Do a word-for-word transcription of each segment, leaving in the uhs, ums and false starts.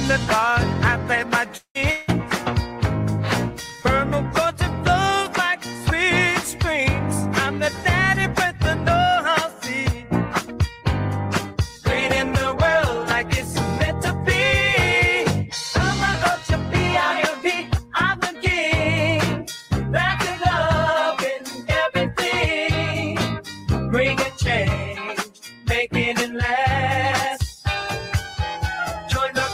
in the dark, I play my dreams. Permaculture flows like sweet streams. I'm the daddy with the know-how seed. Green in the world like it's meant to be. Permaculture, P I M P, I'm the king. That's in love in everything. Bring a change, making it last. Join the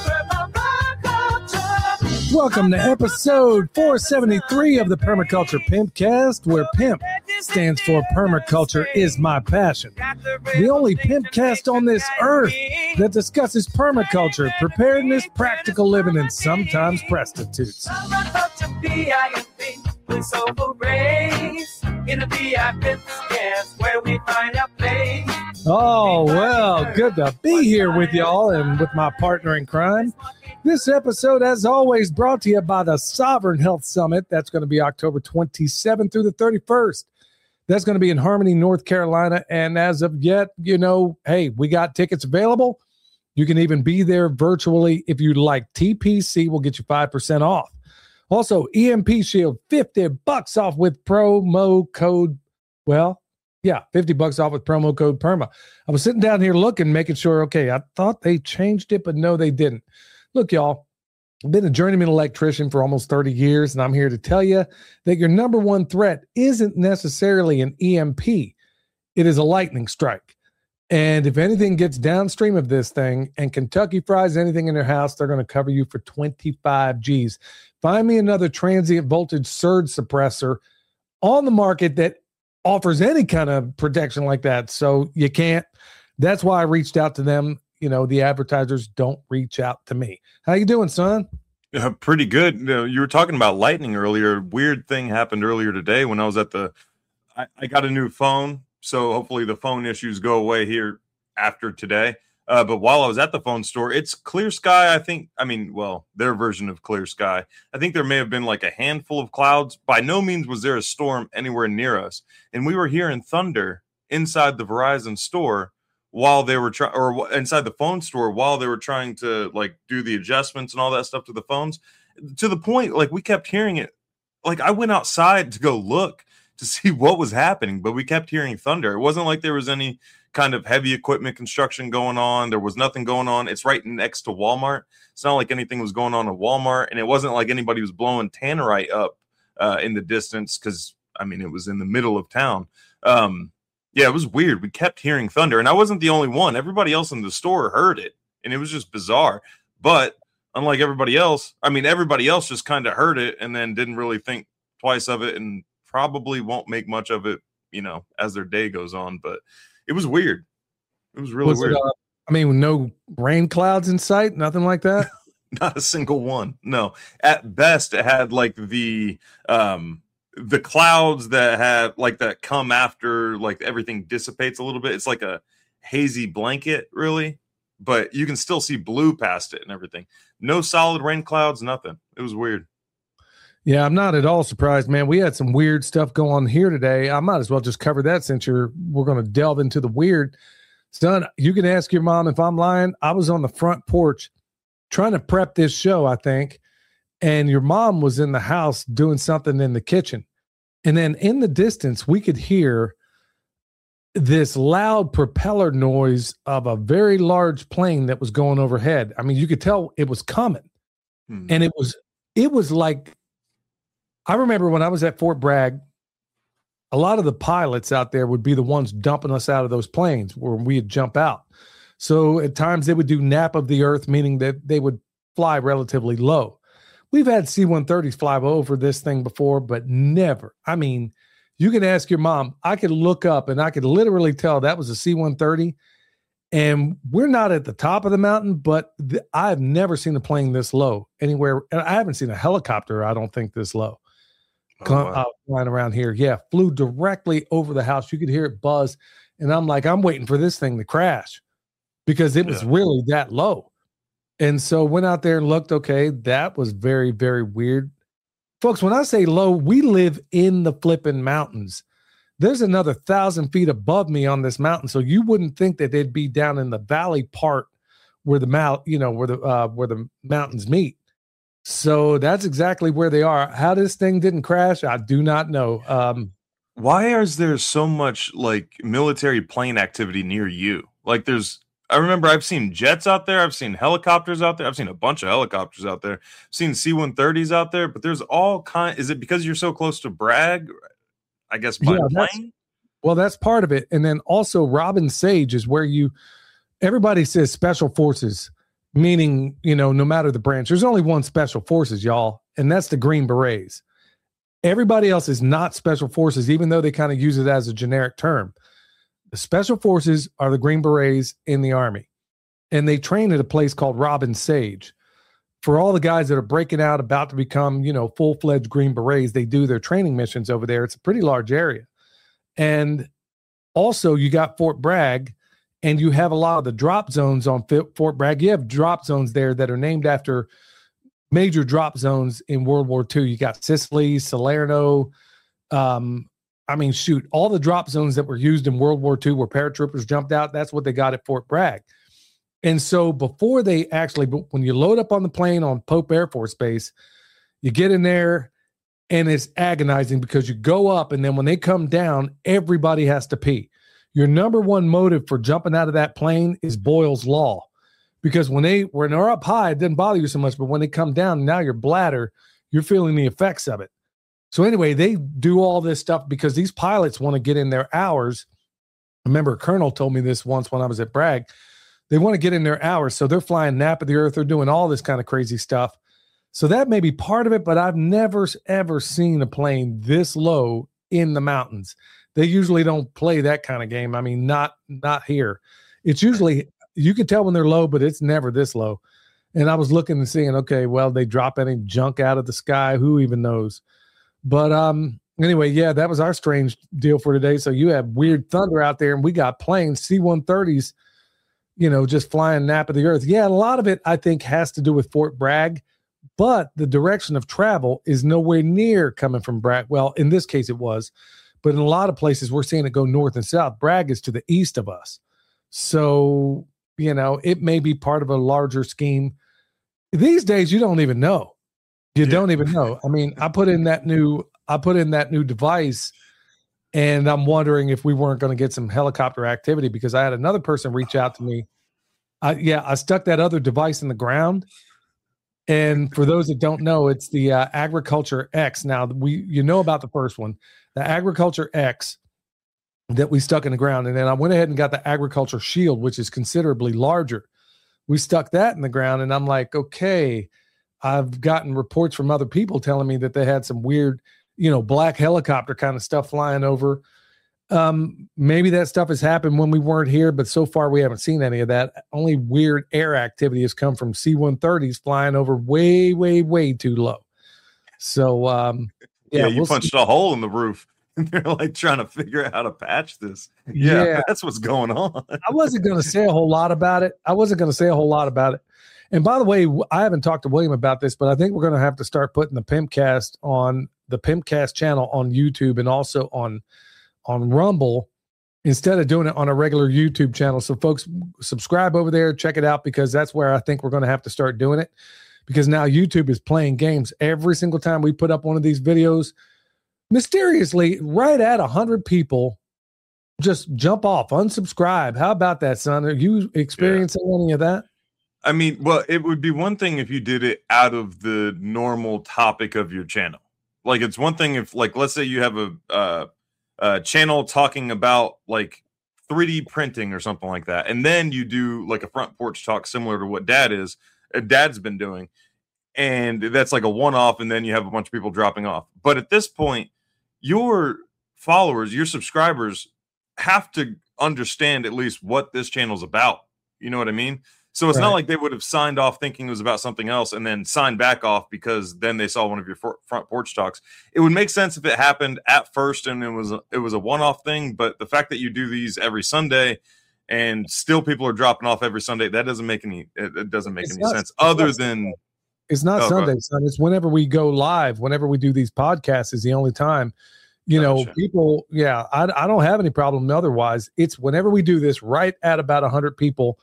permaculture. Welcome to episode four seventy-three of the Permaculture Pimpcast, where PIMP stands for Permaculture is my passion. The only pimpcast on this earth that discusses permaculture, preparedness, practical living, and sometimes prostitutes. Permaculture, P I M P, with soulful rays. In the V I P scans where we find our place. Oh, well, good to be here with y'all and with my partner in crime. This episode, as always, brought to you by the Sovereign Health Summit. That's going to be October twenty-seventh through the thirty-first. That's going to be in Harmony, North Carolina. And as of yet, you know, hey, we got tickets available. You can even be there virtually if you'd like. T P C will get you five percent off. Also, E M P Shield, fifty bucks off with promo code, well, yeah, fifty bucks off with promo code PERMA. I was sitting down here looking, making sure, okay, I thought they changed it, but no, they didn't. Look, y'all, I've been a journeyman electrician for almost thirty years, and I'm here to tell you that your number one threat isn't necessarily an E M P. It is a lightning strike. And if anything gets downstream of this thing and Kentucky fries anything in their house, they're going to cover you for twenty-five G's. Find me another transient voltage surge suppressor on the market that offers any kind of protection like that. So you can't. That's why I reached out to them. You know, the advertisers don't reach out to me. How you doing, son? Yeah, pretty good. You know, you were talking about lightning earlier. Weird thing happened earlier today when I was at the, I, I got a new phone. So hopefully the phone issues go away here after today. Uh, but while I was at the phone store, it's clear sky. I think, I mean, well, their version of clear sky. I think there may have been like a handful of clouds. By no means was there a storm anywhere near us. And we were hearing thunder inside the Verizon store while they were trying, or inside the phone store while they were trying to like do the adjustments and all that stuff to the phones, to the point, like we kept hearing it. Like I went outside to go look to see what was happening, but we kept hearing thunder. It wasn't like there was any kind of heavy equipment construction going on. There was nothing going on. It's right next to Walmart. It's not like anything was going on at Walmart, and it wasn't like anybody was blowing tannerite up uh, in the distance because, I mean, it was in the middle of town. Um, yeah, it was weird. We kept hearing thunder, and I wasn't the only one. Everybody else in the store heard it, and it was just bizarre. But unlike everybody else, I mean, everybody else just kind of heard it and then didn't really think twice of it and probably won't make much of it, you know, as their day goes on. But it was weird. It was really was weird. It, uh, I mean, no rain clouds in sight, nothing like that. Not a single one. No. At best, it had like the um, the clouds that have like that come after like everything dissipates a little bit. It's like a hazy blanket, really, but you can still see blue past it and everything. No solid rain clouds, nothing. It was weird. Yeah, I'm not at all surprised, man. We had some weird stuff go on here today. I might as well just cover that since you're we're going to delve into the weird. Son, you can ask your mom if I'm lying. I was on the front porch trying to prep this show, I think, and your mom was in the house doing something in the kitchen. And then in the distance, we could hear this loud propeller noise of a very large plane that was going overhead. I mean, you could tell it was coming. Hmm. And it was it was like, I remember when I was at Fort Bragg, a lot of the pilots out there would be the ones dumping us out of those planes where we'd jump out. So at times they would do nap of the earth, meaning that they would fly relatively low. We've had C one thirties fly over this thing before, but never. I mean, you can ask your mom. I could look up and I could literally tell that was a C one thirty. And we're not at the top of the mountain, but th- I've never seen a plane this low anywhere. And I haven't seen a helicopter, I don't think, this low. Oh, wow. uh, flying around here. Yeah, flew directly over the house. You could hear it buzz. And I'm like, I'm waiting for this thing to crash because it was yeah. really that low. And so went out there and looked, okay, that was very, very weird. Folks, when I say low, we live in the flipping mountains. There's another thousand feet above me on this mountain. So you wouldn't think that they'd be down in the valley part where the mount, you know, where the uh, where the mountains meet. So that's exactly where they are. How this thing didn't crash, I do not know. Um, Why is there so much like military plane activity near you? Like there's I remember I've seen jets out there, I've seen helicopters out there, I've seen a bunch of helicopters out there, I've seen C one thirties out there, but there's all kind is it because you're so close to Bragg? I guess by yeah, that's, plane? well, that's part of it. And then also Robin Sage is where you everybody says special forces, meaning, you know, no matter the branch, there's only one special forces, y'all, and that's the Green Berets. Everybody else is not special forces, even though they kind of use it as a generic term. The special forces are the Green Berets in the Army, and they train at a place called Robin Sage. For all the guys that are breaking out, about to become, you know, full-fledged Green Berets, they do their training missions over there. It's a pretty large area. And also you got Fort Bragg, and you have a lot of the drop zones on Fort Bragg. You have drop zones there that are named after major drop zones in World War Two. You got Sicily, Salerno. Um, I mean, shoot, all the drop zones that were used in World War Two where paratroopers jumped out, that's what they got at Fort Bragg. And so before they actually, when you load up on the plane on Pope Air Force Base, you get in there and it's agonizing because you go up and then when they come down, everybody has to pee. Your number one motive for jumping out of that plane is Boyle's Law. Because when they when they're up high, it doesn't bother you so much. But when they come down, now your bladder, you're feeling the effects of it. So anyway, they do all this stuff because these pilots want to get in their hours. I remember a colonel told me this once when I was at Bragg. They want to get in their hours. So they're flying nap of the earth. They're doing all this kind of crazy stuff. So that may be part of it, but I've never, ever seen a plane this low in the mountains. They usually don't play that kind of game. I mean, not not here. It's usually... You can tell when they're low, but it's never this low. And I was looking and seeing, okay, well, they drop any junk out of the sky. Who even knows? But um, anyway, yeah, that was our strange deal for today. So you have weird thunder out there, and we got planes, C one thirties, you know, just flying nap of the earth. Yeah, a lot of it, I think, has to do with Fort Bragg, but the direction of travel is nowhere near coming from Bragg. Well, in this case, it was. But in a lot of places, we're seeing it go north and south. Bragg is to the east of us. So... You know, it may be part of a larger scheme. These days, you don't even know. You yeah. don't even know. I mean, I put in that new, I put in that new device, and I'm wondering if we weren't going to get some helicopter activity because I had another person reach out to me. I, yeah, I stuck that other device in the ground, and for those that don't know, it's the uh, Agriculture X. Now we, you know about the first one, the Agriculture X. That we stuck in the ground. And then I went ahead and got the Agriculture Shield, which is considerably larger. We stuck that in the ground, and I'm like, okay, I've gotten reports from other people telling me that they had some weird, you know, black helicopter kind of stuff flying over. Um, maybe that stuff has happened when we weren't here, but so far we haven't seen any of that. Only weird air activity has come from C one thirties flying over way, way, way too low. So, um, yeah, yeah you we'll punched see. a hole in the roof. They're like trying to figure out how to patch this. Yeah, yeah. That's what's going on. I wasn't going to say a whole lot about it. I wasn't going to say a whole lot about it. And by the way, I haven't talked to William about this, but I think we're going to have to start putting the Pimpcast on the Pimpcast channel on YouTube and also on on Rumble instead of doing it on a regular YouTube channel. So folks, subscribe over there, check it out, because that's where I think we're going to have to start doing it, because now YouTube is playing games. Every single time we put up one of these videos, mysteriously, right at one hundred people just jump off, unsubscribe. How about that, son? Are you experiencing yeah. any of that? I mean, well, it would be one thing if you did it out of the normal topic of your channel. Like, it's one thing if, like, let's say you have a, uh, a channel talking about, like, three D printing or something like that, and then you do, like, a front porch talk similar to what Dad is, uh, Dad's been doing, and that's like a one-off, and then you have a bunch of people dropping off. But at this point, your followers, your subscribers have to understand at least what this channel is about. You know what I mean? So it's right. not like they would have signed off thinking it was about something else and then signed back off because then they saw one of your for- front porch talks. It would make sense if it happened at first and it was a, it was a one-off thing. But the fact that you do these every Sunday and still people are dropping off every Sunday, that doesn't make any it, it doesn't make it's any not, sense other not, than it's not oh, Sunday, son. It's whenever we go live, whenever we do these podcasts is the only time. You know, gotcha. people, yeah, I, I don't have any problem otherwise. It's whenever we do this right at about one hundred people,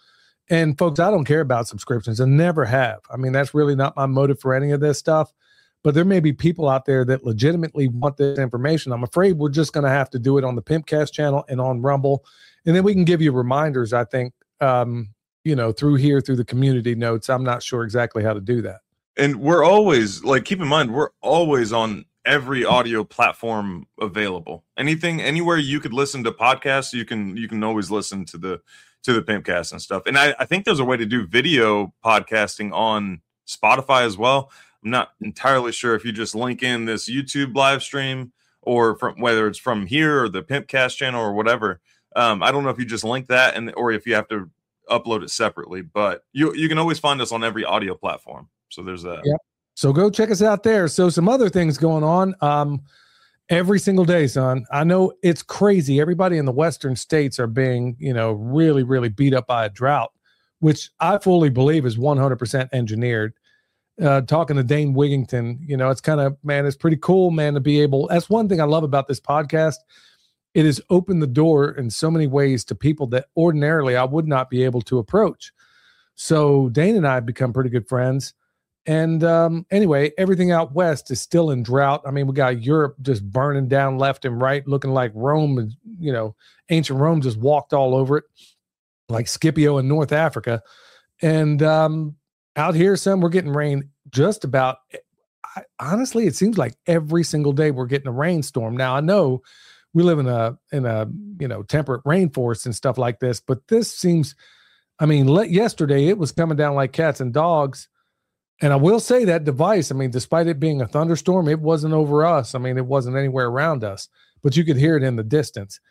And folks, I don't care about subscriptions. I never have. I mean, that's really not my motive for any of this stuff. But there may be people out there that legitimately want this information. I'm afraid we're just going to have to do it on the Pimpcast channel and on Rumble. And then we can give you reminders, I think, um, you know, through here, through the community notes. I'm not sure exactly how to do that. And we're always, like, keep in mind, we're always on every audio platform available. Anything, anywhere you could listen to podcasts, you can you can always listen to the to the Pimpcast and stuff. And I, I think there's a way to do video podcasting on Spotify as well. I'm not entirely sure if you just link in this YouTube live stream or from whether it's from here or the Pimpcast channel or whatever. Um, I don't know if you just link that and or if you have to upload it separately, but you you can always find us on every audio platform. So there's that. Yep. So go check us out there. So some other things going on um, every single day, son. I know it's crazy. Everybody in the Western states are being, you know, really, really beat up by a drought, which I fully believe is one hundred percent engineered. Uh, talking to Dane Wigington, you know, it's kind of, man, it's pretty cool, man, to be able, that's one thing I love about this podcast. It has opened the door in so many ways to people that ordinarily I would not be able to approach. So Dane and I have become pretty good friends. And um, anyway, everything out west is still in drought. I mean, we got Europe just burning down left and right, looking like Rome, you know, ancient Rome just walked all over it, like Scipio in North Africa. And um, out here, some we're getting rain just about. I, honestly, it seems like every single day we're getting a rainstorm. Now, I know we live in a in a you know temperate rainforest and stuff like this, but this seems. I mean, let, yesterday it was coming down like cats and dogs. And I will say that device, I mean, despite it being a thunderstorm, it wasn't over us. I mean, it wasn't anywhere around us, but you could hear it in the distance.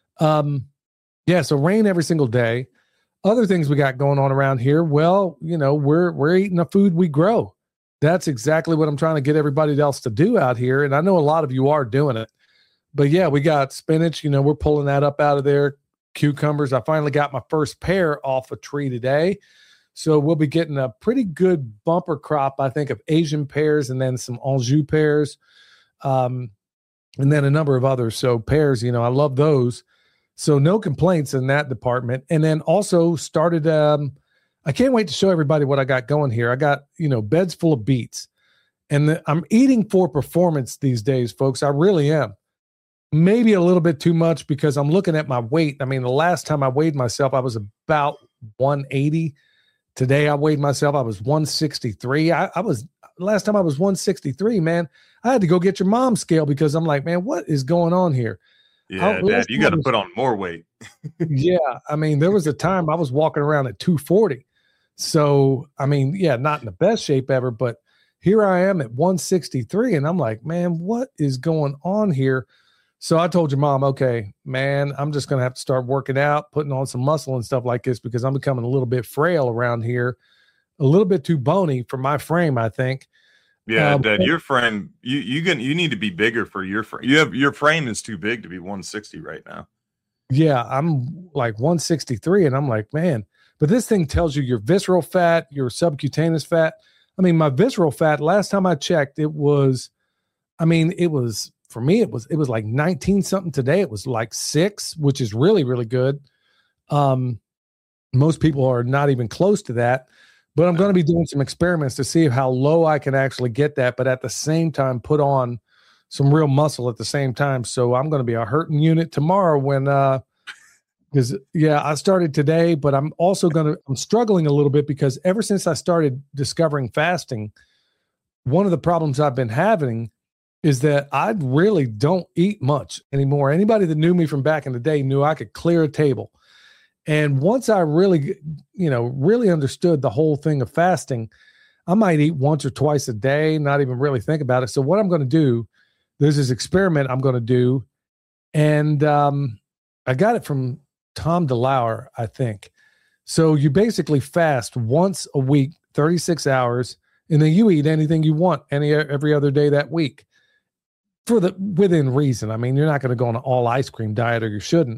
Um, yeah, so rain every single day. Other things we got going on around here, well, you know, we're we're eating the food we grow. That's exactly what I'm trying to get everybody else to do out here. And I know a lot of you are doing it. But yeah, we got spinach, you know, we're pulling that up out of there. Cucumbers. I finally got my first pear off a tree today. So we'll be getting a pretty good bumper crop, I think, of Asian pears and then some Anjou pears, um, and then a number of others. So pears, you know, I love those. So no complaints in that department. And then also started, um, I can't wait to show everybody what I got going here. I got, you know, beds full of beets. And the, I'm eating for performance these days, folks. I really am. Maybe a little bit too much because I'm looking at my weight. I mean, the last time I weighed myself, I was about one eighty. Today I weighed myself, I was one sixty-three. I, I was, last time I was one sixty-three, man. I had to go get your mom's scale because I'm like, man, what is going on here? Yeah, How, Dad, you got to put on more weight. Yeah, I mean, there was a time I was walking around at two forty. So, I mean, yeah, not in the best shape ever, but here I am at one sixty-three, and I'm like, man, what is going on here? So I told your mom, okay, man, I'm just going to have to start working out, putting on some muscle and stuff like this because I'm becoming a little bit frail around here, a little bit too bony for my frame, I think. Yeah, um, Dad, your frame, you you can you need to be bigger for your frame. You have your frame is too big to be one sixty right now. Yeah, I'm like one sixty-three, and I'm like, man, but this thing tells you your visceral fat, your subcutaneous fat. I mean, my visceral fat, last time I checked, it was, I mean, it was. For me, it was it was like nineteen something today. It was like six, which is really, really good. Um, most people are not even close to that, but I'm going to be doing some experiments to see how low I can actually get that, but at the same time, put on some real muscle at the same time. So I'm going to be a hurting unit tomorrow when, uh, because yeah, I started today, but I'm also going to, I'm struggling a little bit because ever since I started discovering fasting, one of the problems I've been having is that I really don't eat much anymore. Anybody that knew me from back in the day knew I could clear a table. And once I really, you know, really understood the whole thing of fasting, I might eat once or twice a day, not even really think about it. So what I'm going to do, there's this experiment I'm going to do. And um, I got it from Tom DeLauer, I think. So you basically fast once a week, thirty-six hours, and then you eat anything you want any every other day that week. For the within reason. I mean, you're not going to go on an all ice cream diet, or you shouldn't.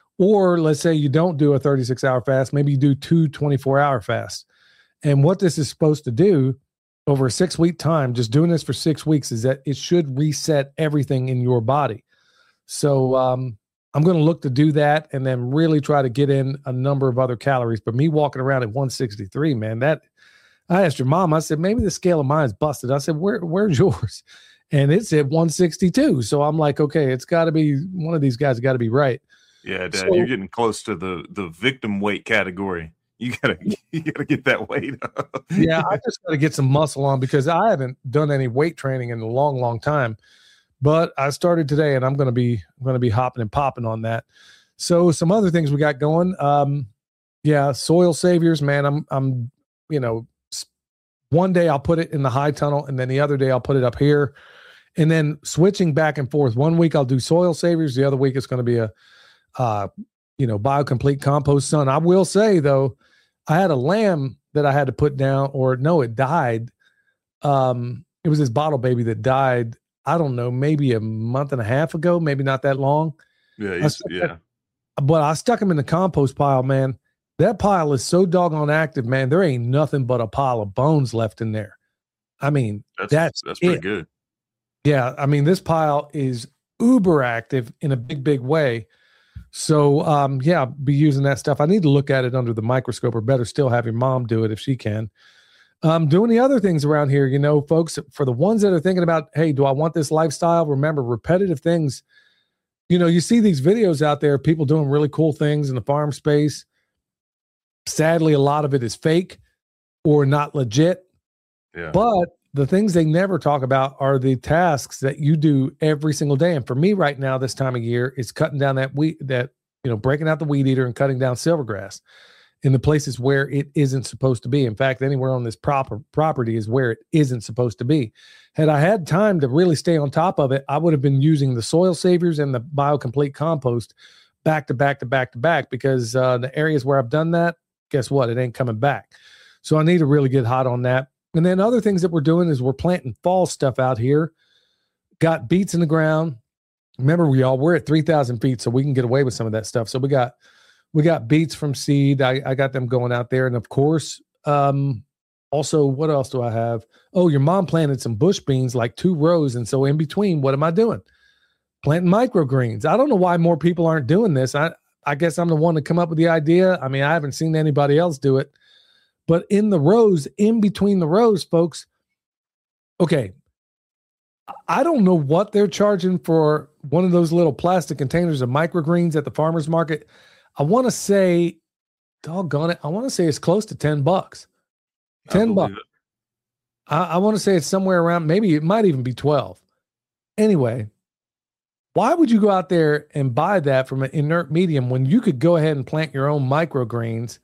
Or let's say you don't do a thirty-six hour fast, maybe you do two twenty-four hour fasts. And what this is supposed to do over a six week time, just doing this for six weeks, is that it should reset everything in your body. So um, I'm going to look to do that and then really try to get in a number of other calories. But me walking around at one sixty-three, man, that I asked your mom, I said, maybe the scale of mine is busted. I said, Where, where's yours? And it said one sixty-two. So I'm like, okay, it's got to be one of these guys got to be right. Yeah, Dad, So- you're getting close to the the victim weight category. You gotta you gotta get that weight up. Yeah, I just got to get some muscle on because I haven't done any weight training in a long, long time. But I started today, and I'm going to be I'm going to be hopping and popping on that. So some other things we got going. Um, yeah, soil saviors, man. I'm I'm you know, s- one day I'll put it in the high tunnel, and then the other day I'll put it up here, and then switching back and forth. One week I'll do soil saviors. The other week it's going to be a, uh, you know, biocomplete compost sun. I will say though, I had a lamb that I had to put down, or no, it died. Um, it was this bottle baby that died. I don't know, maybe a month and a half ago, maybe not that long. Yeah, I he's- stuck yeah. But I stuck him in the compost pile, man. That pile is so doggone active, man. There ain't nothing but a pile of bones left in there. I mean, That's that's, that's pretty it. good. Yeah, I mean, this pile is uber active in a big, big way. So, um, yeah, be using that stuff. I need to look at it under the microscope, or better still, have your mom do it if she can. Um, doing the other things around here, you know, folks, for the ones that are thinking about, hey, do I want this lifestyle? Remember, repetitive things. You know, you see these videos out there, people doing really cool things in the farm space. Sadly, a lot of it is fake or not legit. Yeah. But the things they never talk about are the tasks that you do every single day. And for me right now, this time of year, is cutting down that wheat, that, you know, breaking out the weed eater and cutting down silvergrass in the places where it isn't supposed to be. In fact, anywhere on this proper property is where it isn't supposed to be. Had I had time to really stay on top of it, I would have been using the soil saviors and the biocomplete compost back to back to back to back, because uh, the areas where I've done that, guess what? It ain't coming back. So I need to really get hot on that. And then other things that we're doing is we're planting fall stuff out here. Got beets in the ground. Remember, we all we're at three thousand feet, so we can get away with some of that stuff. So we got we got beets from seed. I, I got them going out there, and of course, um, also, what else do I have? Oh, your mom planted some bush beans, like two rows, and so in between, what am I doing? Planting microgreens. I don't know why more people aren't doing this. I I guess I'm the one to come up with the idea. I mean, I haven't seen anybody else do it. But in the rows, in between the rows, folks, okay, I don't know what they're charging for one of those little plastic containers of microgreens at the farmer's market. I want to say, doggone it, I want to say it's close to ten bucks. I ten believe bucks. it. I, I want to say it's somewhere around, maybe it might even be twelve. Anyway, why would you go out there and buy that from an inert medium when you could go ahead and plant your own microgreens?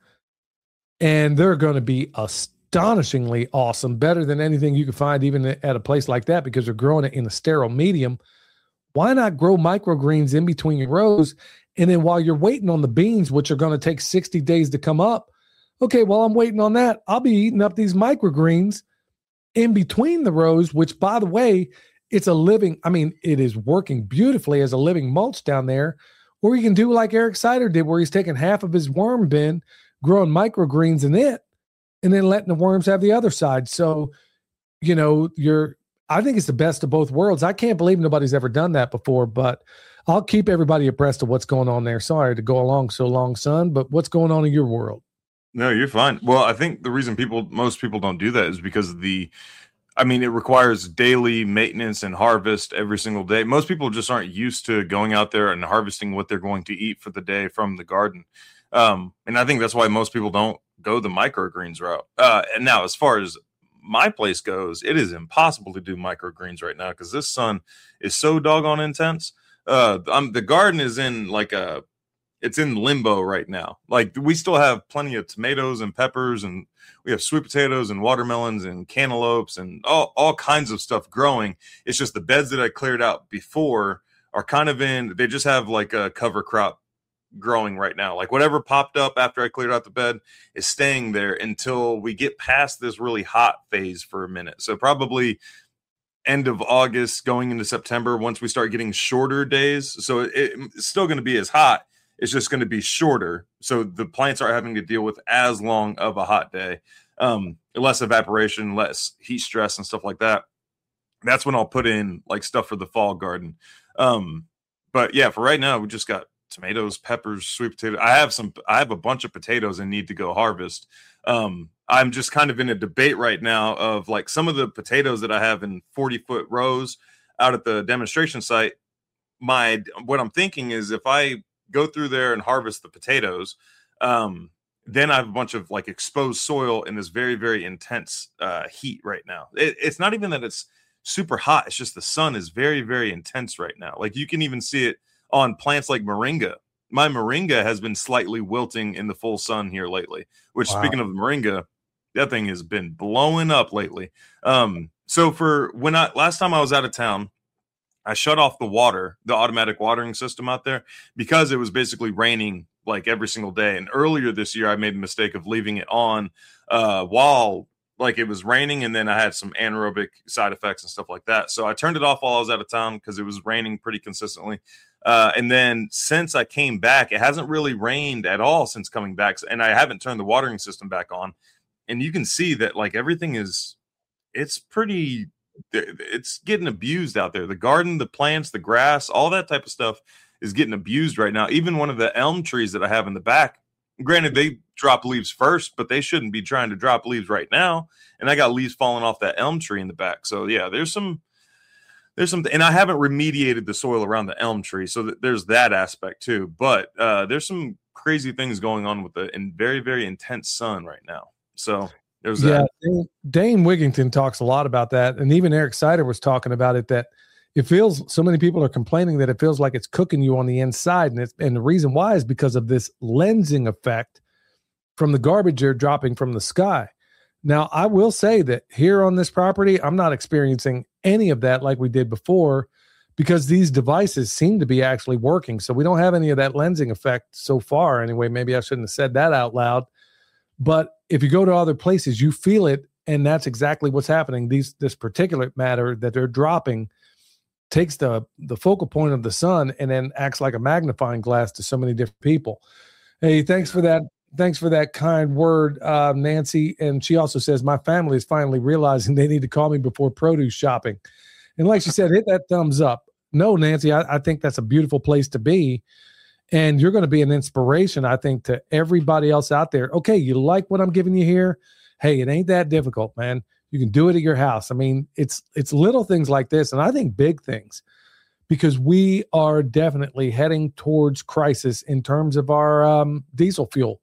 And they're going to be astonishingly awesome, better than anything you could find even at a place like that, because they're growing it in a sterile medium. Why not grow microgreens in between your rows? And then while you're waiting on the beans, which are going to take sixty days to come up, okay, while I'm waiting on that, I'll be eating up these microgreens in between the rows, which, by the way, it's a living, I mean, it is working beautifully as a living mulch down there. Or you can do like Eric Sider did, where he's taking half of his worm bin, growing microgreens in it, and then letting the worms have the other side. So, you know, you're, I think it's the best of both worlds. I can't believe nobody's ever done that before, but I'll keep everybody abreast of what's going on there. Sorry to go along so long, son, but what's going on in your world? No, you're fine. Well, I think the reason people, most people don't do that is because of the, I mean, it requires daily maintenance and harvest every single day. Most people just aren't used to going out there and harvesting what they're going to eat for the day from the garden. Um, and I think that's why most people don't go the microgreens route. Uh, and now, as far as my place goes, it is impossible to do microgreens right now because this sun is so doggone intense. Uh, um, the garden is in like a, it's in limbo right now. Like, we still have plenty of tomatoes and peppers, and we have sweet potatoes and watermelons and cantaloupes and all, all kinds of stuff growing. It's just the beds that I cleared out before are kind of in, they just have like a cover crop growing right now. Like, whatever popped up after I cleared out the bed is staying there until we get past this really hot phase for a minute. So probably end of August going into September, once we start getting shorter days. So it, it's still going to be as hot. It's just going to be shorter. So the plants are having to deal with as long of a hot day, um, less evaporation, less heat stress and stuff like that. That's when I'll put in like stuff for the fall garden. Um, but yeah, for right now, we just got tomatoes, peppers, sweet potato. I have some. I have a bunch of potatoes and need to go harvest. Um, I'm just kind of in a debate right now of like some of the potatoes that I have in forty foot rows out at the demonstration site. My what I'm thinking is if I go through there and harvest the potatoes, um, then I have a bunch of like exposed soil in this very, very intense uh, heat right now. It, it's not even that it's super hot. It's just the sun is very, very intense right now. Like you can even see it on plants like moringa. My moringa has been slightly wilting in the full sun here lately, which wow. Speaking of moringa, that thing has been blowing up lately. Um, so for when I, last time I was out of town, I shut off the water, the automatic watering system out there because it was basically raining like every single day. And earlier this year, I made the mistake of leaving it on uh, while like it was raining. And then I had some anaerobic side effects and stuff like that. So I turned it off while I was out of town because it was raining pretty consistently. Uh, and then since I came back, it hasn't really rained at all since coming back. And I haven't turned the watering system back on. And you can see that like everything is, it's pretty, it's getting abused out there. The garden, the plants, the grass, all that type of stuff is getting abused right now. Even one of the elm trees that I have in the back, granted they drop leaves first, but they shouldn't be trying to drop leaves right now. And I got leaves falling off that elm tree in the back. So yeah, there's some, there's some, and I haven't remediated the soil around the elm tree. So th- there's that aspect too. But uh, there's some crazy things going on with the in very, very intense sun right now. So there's yeah, that. Dane Wigington talks a lot about that. And even Eric Sider was talking about it, that it feels, so many people are complaining that it feels like it's cooking you on the inside. And it's, and the reason why is because of this lensing effect from the garbage you're dropping from the sky. Now, I will say that here on this property, I'm not experiencing any of that like we did before because these devices seem to be actually working. So we don't have any of that lensing effect so far. Anyway, maybe I shouldn't have said that out loud. But if you go to other places, you feel it. And that's exactly what's happening. These, this particulate matter that they're dropping takes the, the focal point of the sun and then acts like a magnifying glass to so many different people. Hey, thanks for that. Thanks for that kind word, uh, Nancy. And she also says, my family is finally realizing they need to call me before produce shopping. And like she said, hit that thumbs up. No, Nancy, I, I think that's a beautiful place to be. And you're going to be an inspiration, I think, to everybody else out there. Okay, you like what I'm giving you here? Hey, it ain't that difficult, man. You can do it at your house. I mean, it's it's little things like this, and I think big things, because we are definitely heading towards crisis in terms of our um, diesel fuel.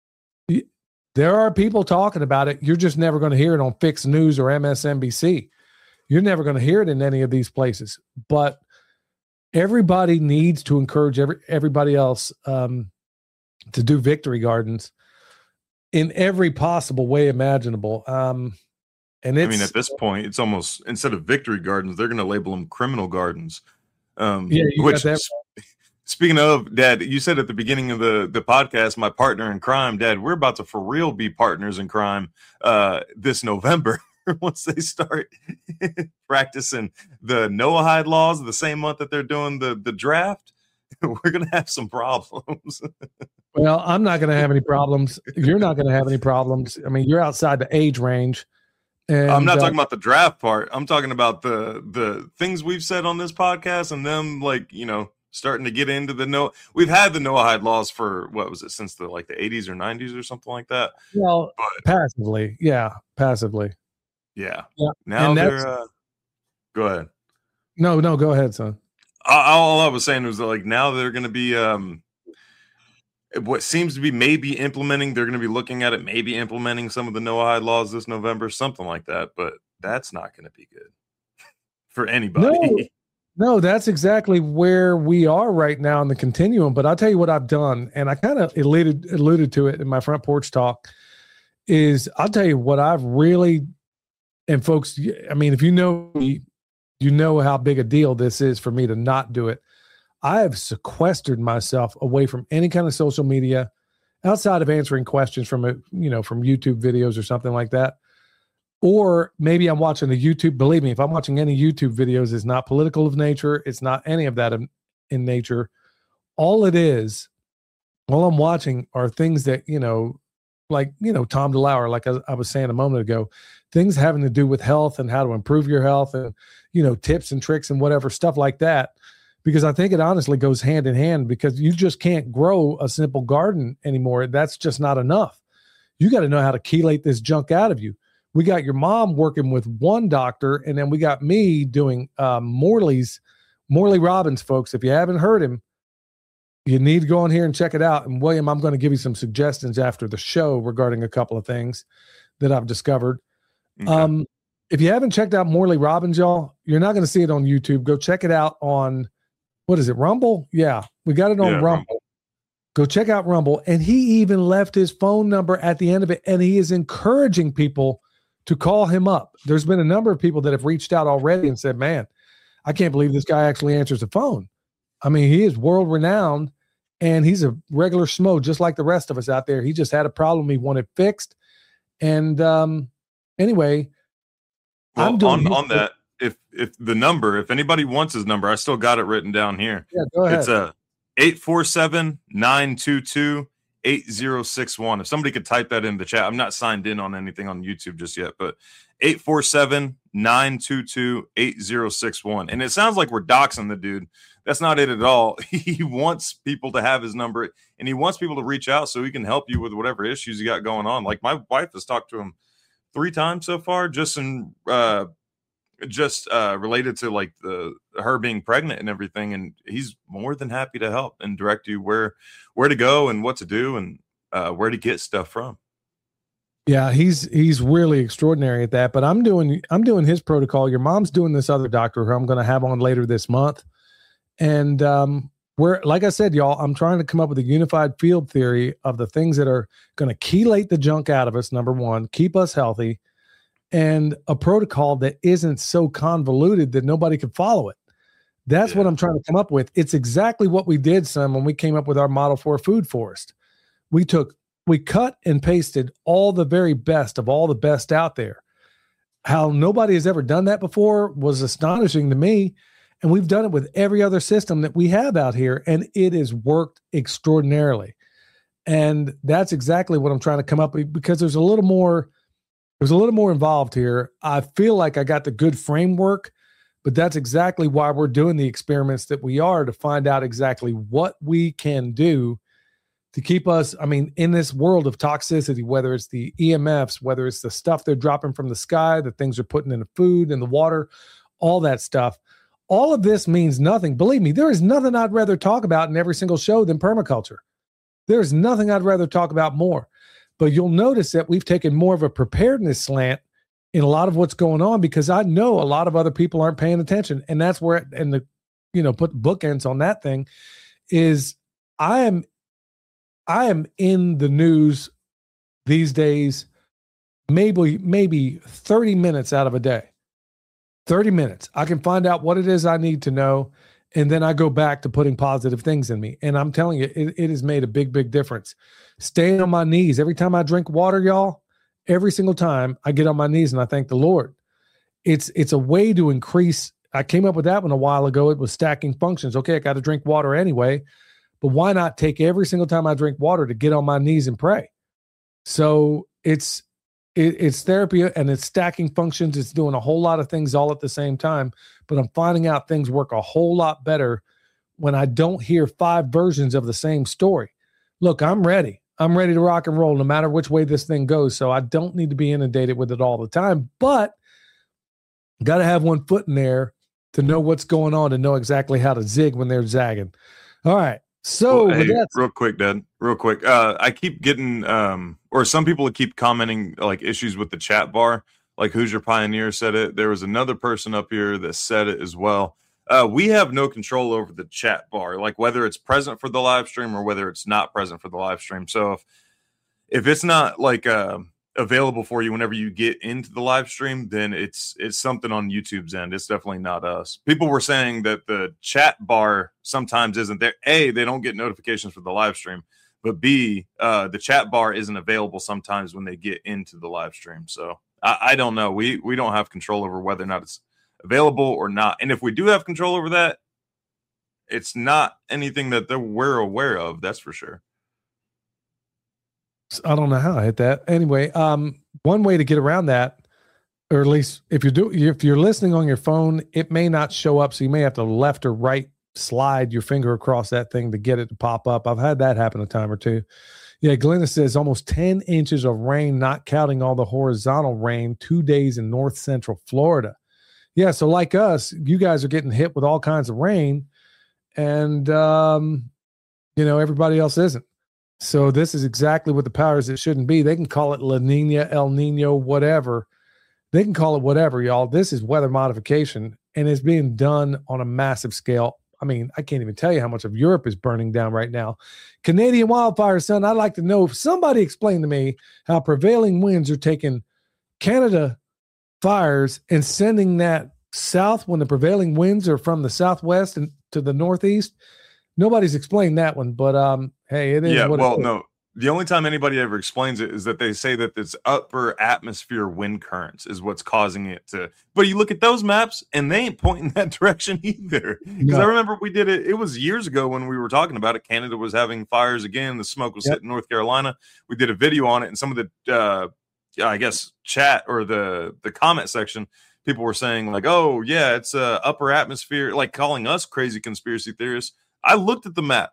There are people talking about it. You're just never going to hear it on Fix News or M S N B C. You're never going to hear it in any of these places. But everybody needs to encourage every, everybody else um, to do victory gardens in every possible way imaginable. Um, and it's, I mean, at this point, it's almost, instead of victory gardens, they're going to label them criminal gardens. Um, yeah, you which, got that. Speaking of, Dad, you said at the beginning of the, the podcast, my partner in crime, Dad, we're about to for real be partners in crime uh, this November. Once they start practicing the Noahide laws the same month that they're doing the, the draft, we're going to have some problems. Well, I'm not going to have any problems. You're not going to have any problems. I mean, you're outside the age range. And, I'm not uh, talking about the draft part. I'm talking about the the things we've said on this podcast and them, like, you know, starting to get into the no. We've had the Noahide laws for, what was it, since the like the eighties or nineties or something like that. Well, but, passively. Yeah, passively. Yeah. yeah. Now they're uh, go ahead. No, no, go ahead, son. All, all I was saying was that, like, now they're going to be um, what seems to be maybe implementing. They're going to be looking at it, maybe implementing some of the Noahide laws this November, something like that. But that's not going to be good for anybody. No, no, that's exactly where we are right now in the continuum. But I'll tell you what I've done, and I kind of alluded alluded to it in my front porch talk. Is I'll tell you what I've really. And folks, I mean, if you know me, you know how big a deal this is for me to not do it. I have sequestered myself away from any kind of social media outside of answering questions from, a, you know, from YouTube videos or something like that. Or maybe I'm watching a YouTube. Believe me, if I'm watching any YouTube videos, it's not political of nature. It's not any of that in, in nature. All it is, all I'm watching are things that, you know, like, you know, Tom DeLauer, like I, I was saying a moment ago, things having to do with health and how to improve your health and, you know, tips and tricks and whatever stuff like that. because I think it honestly goes hand in hand, because you just can't grow a simple garden anymore. That's just not enough. You got to know how to chelate this junk out of you. We got your mom working with one doctor, and then we got me doing uh, Morley's, Morley Robbins, folks. If you haven't heard him, you need to go on here and check it out. And William, I'm going to give you some suggestions after the show regarding a couple of things that I've discovered. Okay. Um, if you haven't checked out Morley Robbins, y'all, you're not going to see it on YouTube. Go check it out on, what is it, Rumble? Yeah, we got it on yeah, Rumble. Rumble. Go check out Rumble. And he even left his phone number at the end of it, and he is encouraging people to call him up. There's been a number of people that have reached out already and said, man, I can't believe this guy actually answers the phone. I mean, he is world renowned, and he's a regular schmo, just like the rest of us out there. He just had a problem he wanted fixed. And um, anyway, well, I'm doing on, on that. If if the number, if anybody wants his number, I still got it written down here. Yeah, go ahead. It's a eight four seven, nine two two, eight zero six one. If somebody could type that in the chat. I'm not signed in on anything on YouTube just yet, but eight four seven, nine two two, eight zero six one. And it sounds like we're doxing the dude. That's not it at all. He wants people to have his number, and he wants people to reach out so he can help you with whatever issues you got going on. Like, my wife has talked to him three times so far, just in uh just uh related to like the her being pregnant and everything, and he's more than happy to help and direct you where where to go and what to do and uh where to get stuff from. Yeah, he's he's really extraordinary at that. But I'm doing I'm doing his protocol. Your mom's doing this other doctor who I'm going to have on later this month. And um, we're, like I said, y'all, I'm trying to come up with a unified field theory of the things that are going to chelate the junk out of us, number one, keep us healthy, and a protocol that isn't so convoluted that nobody can follow it. That's yeah. what I'm trying to come up with. It's exactly what we did, son, when we came up with our model for a food forest. We took, we cut and pasted all the very best of all the best out there. How nobody has ever done that before was astonishing to me. And we've done it with every other system that we have out here, and it has worked extraordinarily. And that's exactly what I'm trying to come up with, because there's a little more, there's a little more involved here. I feel like I got the good framework, but that's exactly why we're doing the experiments that we are, to find out exactly what we can do to keep us, I mean, in this world of toxicity, whether it's the E M Fs, whether it's the stuff they're dropping from the sky, the things they're putting in the food and the water, all that stuff. All of this means nothing. Believe me, there is nothing I'd rather talk about in every single show than permaculture. There's nothing I'd rather talk about more. But you'll notice that we've taken more of a preparedness slant in a lot of what's going on, because I know a lot of other people aren't paying attention. And that's where, and the, you know, put bookends on that thing is I am, I am in the news these days, maybe, maybe thirty minutes out of a day. thirty minutes. I can find out what it is I need to know, and then I go back to putting positive things in me. And I'm telling you, it, it has made a big, big difference. Staying on my knees. Every time I drink water, y'all, every single time I get on my knees and I thank the Lord. It's it's a way to increase. I came up with that one a while ago. It was stacking functions. Okay, I got to drink water anyway, but why not take every single time I drink water to get on my knees and pray? So it's It, it's therapy, and it's stacking functions. It's doing a whole lot of things all at the same time, but I'm finding out things work a whole lot better when I don't hear five versions of the same story. Look, I'm ready. I'm ready to rock and roll no matter which way this thing goes. So I don't need to be inundated with it all the time, but got to have one foot in there to know what's going on, to know exactly how to zig when they're zagging. All right. So well, hey, that, real quick, Dad, real quick. Uh, I keep getting, um, or some people keep commenting like issues with the chat bar. Like Who's Your Pioneer said it. There was another person up here that said it as well. Uh, we have no control over the chat bar, like whether it's present for the live stream or whether it's not present for the live stream. So if if it's not like uh, available for you whenever you get into the live stream, then it's it's something on YouTube's end. It's definitely not us. People were saying that the chat bar sometimes isn't there. A, they don't get notifications for the live stream, but B, uh, the chat bar isn't available sometimes when they get into the live stream. So I, I don't know. We we don't have control over whether or not it's available or not. And if we do have control over that, it's not anything that they're, we're aware of. That's for sure. I don't know how I hit that. Anyway, um, one way to get around that, or at least if you do, if you're listening on your phone, it may not show up. So you may have to left or right slide your finger across that thing to get it to pop up. I've had that happen a time or two. Yeah, Glenna says almost ten inches of rain, not counting all the horizontal rain, two days in north central Florida. Yeah, so like us, you guys are getting hit with all kinds of rain, and, um, you know, everybody else isn't. So this is exactly what the powers that shouldn't be. They can call it La Nina, El Nino, whatever. They can call it whatever, y'all. This is weather modification, and it's being done on a massive scale. I mean, I can't even tell you how much of Europe is burning down right now. Canadian wildfires, son, I'd like to know if somebody explain to me how prevailing winds are taking Canada fires and sending that south when the prevailing winds are from the southwest and to the northeast. Nobody's explained that one, but um, hey, it is. Yeah, what well, it is. no. The only time anybody ever explains it is that they say that it's upper atmosphere wind currents is what's causing it to. But you look at those maps and they ain't pointing that direction either. Because No. I remember we did it. It was years ago when we were talking about it. Canada was having fires again. The smoke was Yep. hitting North Carolina. We did a video on it, and some of the, uh, yeah, I guess, chat or the the comment section, people were saying like, "Oh yeah, it's uh, upper atmosphere," like calling us crazy conspiracy theorists. I looked at the map.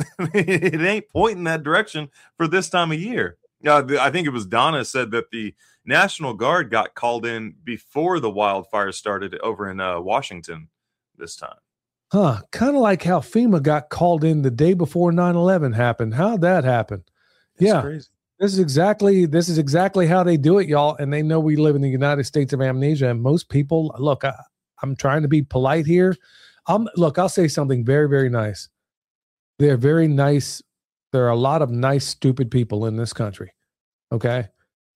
It ain't pointing that direction for this time of year. Uh, the, I think it was Donna said that the National Guard got called in before the wildfires started over in uh, Washington this time. Huh. Kind of like how FEMA got called in the day before nine eleven happened. How'd that happen? It's yeah. crazy. This is exactly this is exactly how they do it, y'all. And they know we live in the United States of amnesia. And most people, look, I, I'm trying to be polite here. Um, look, I'll say something very, very nice. They're very nice. There are a lot of nice, stupid people in this country. Okay.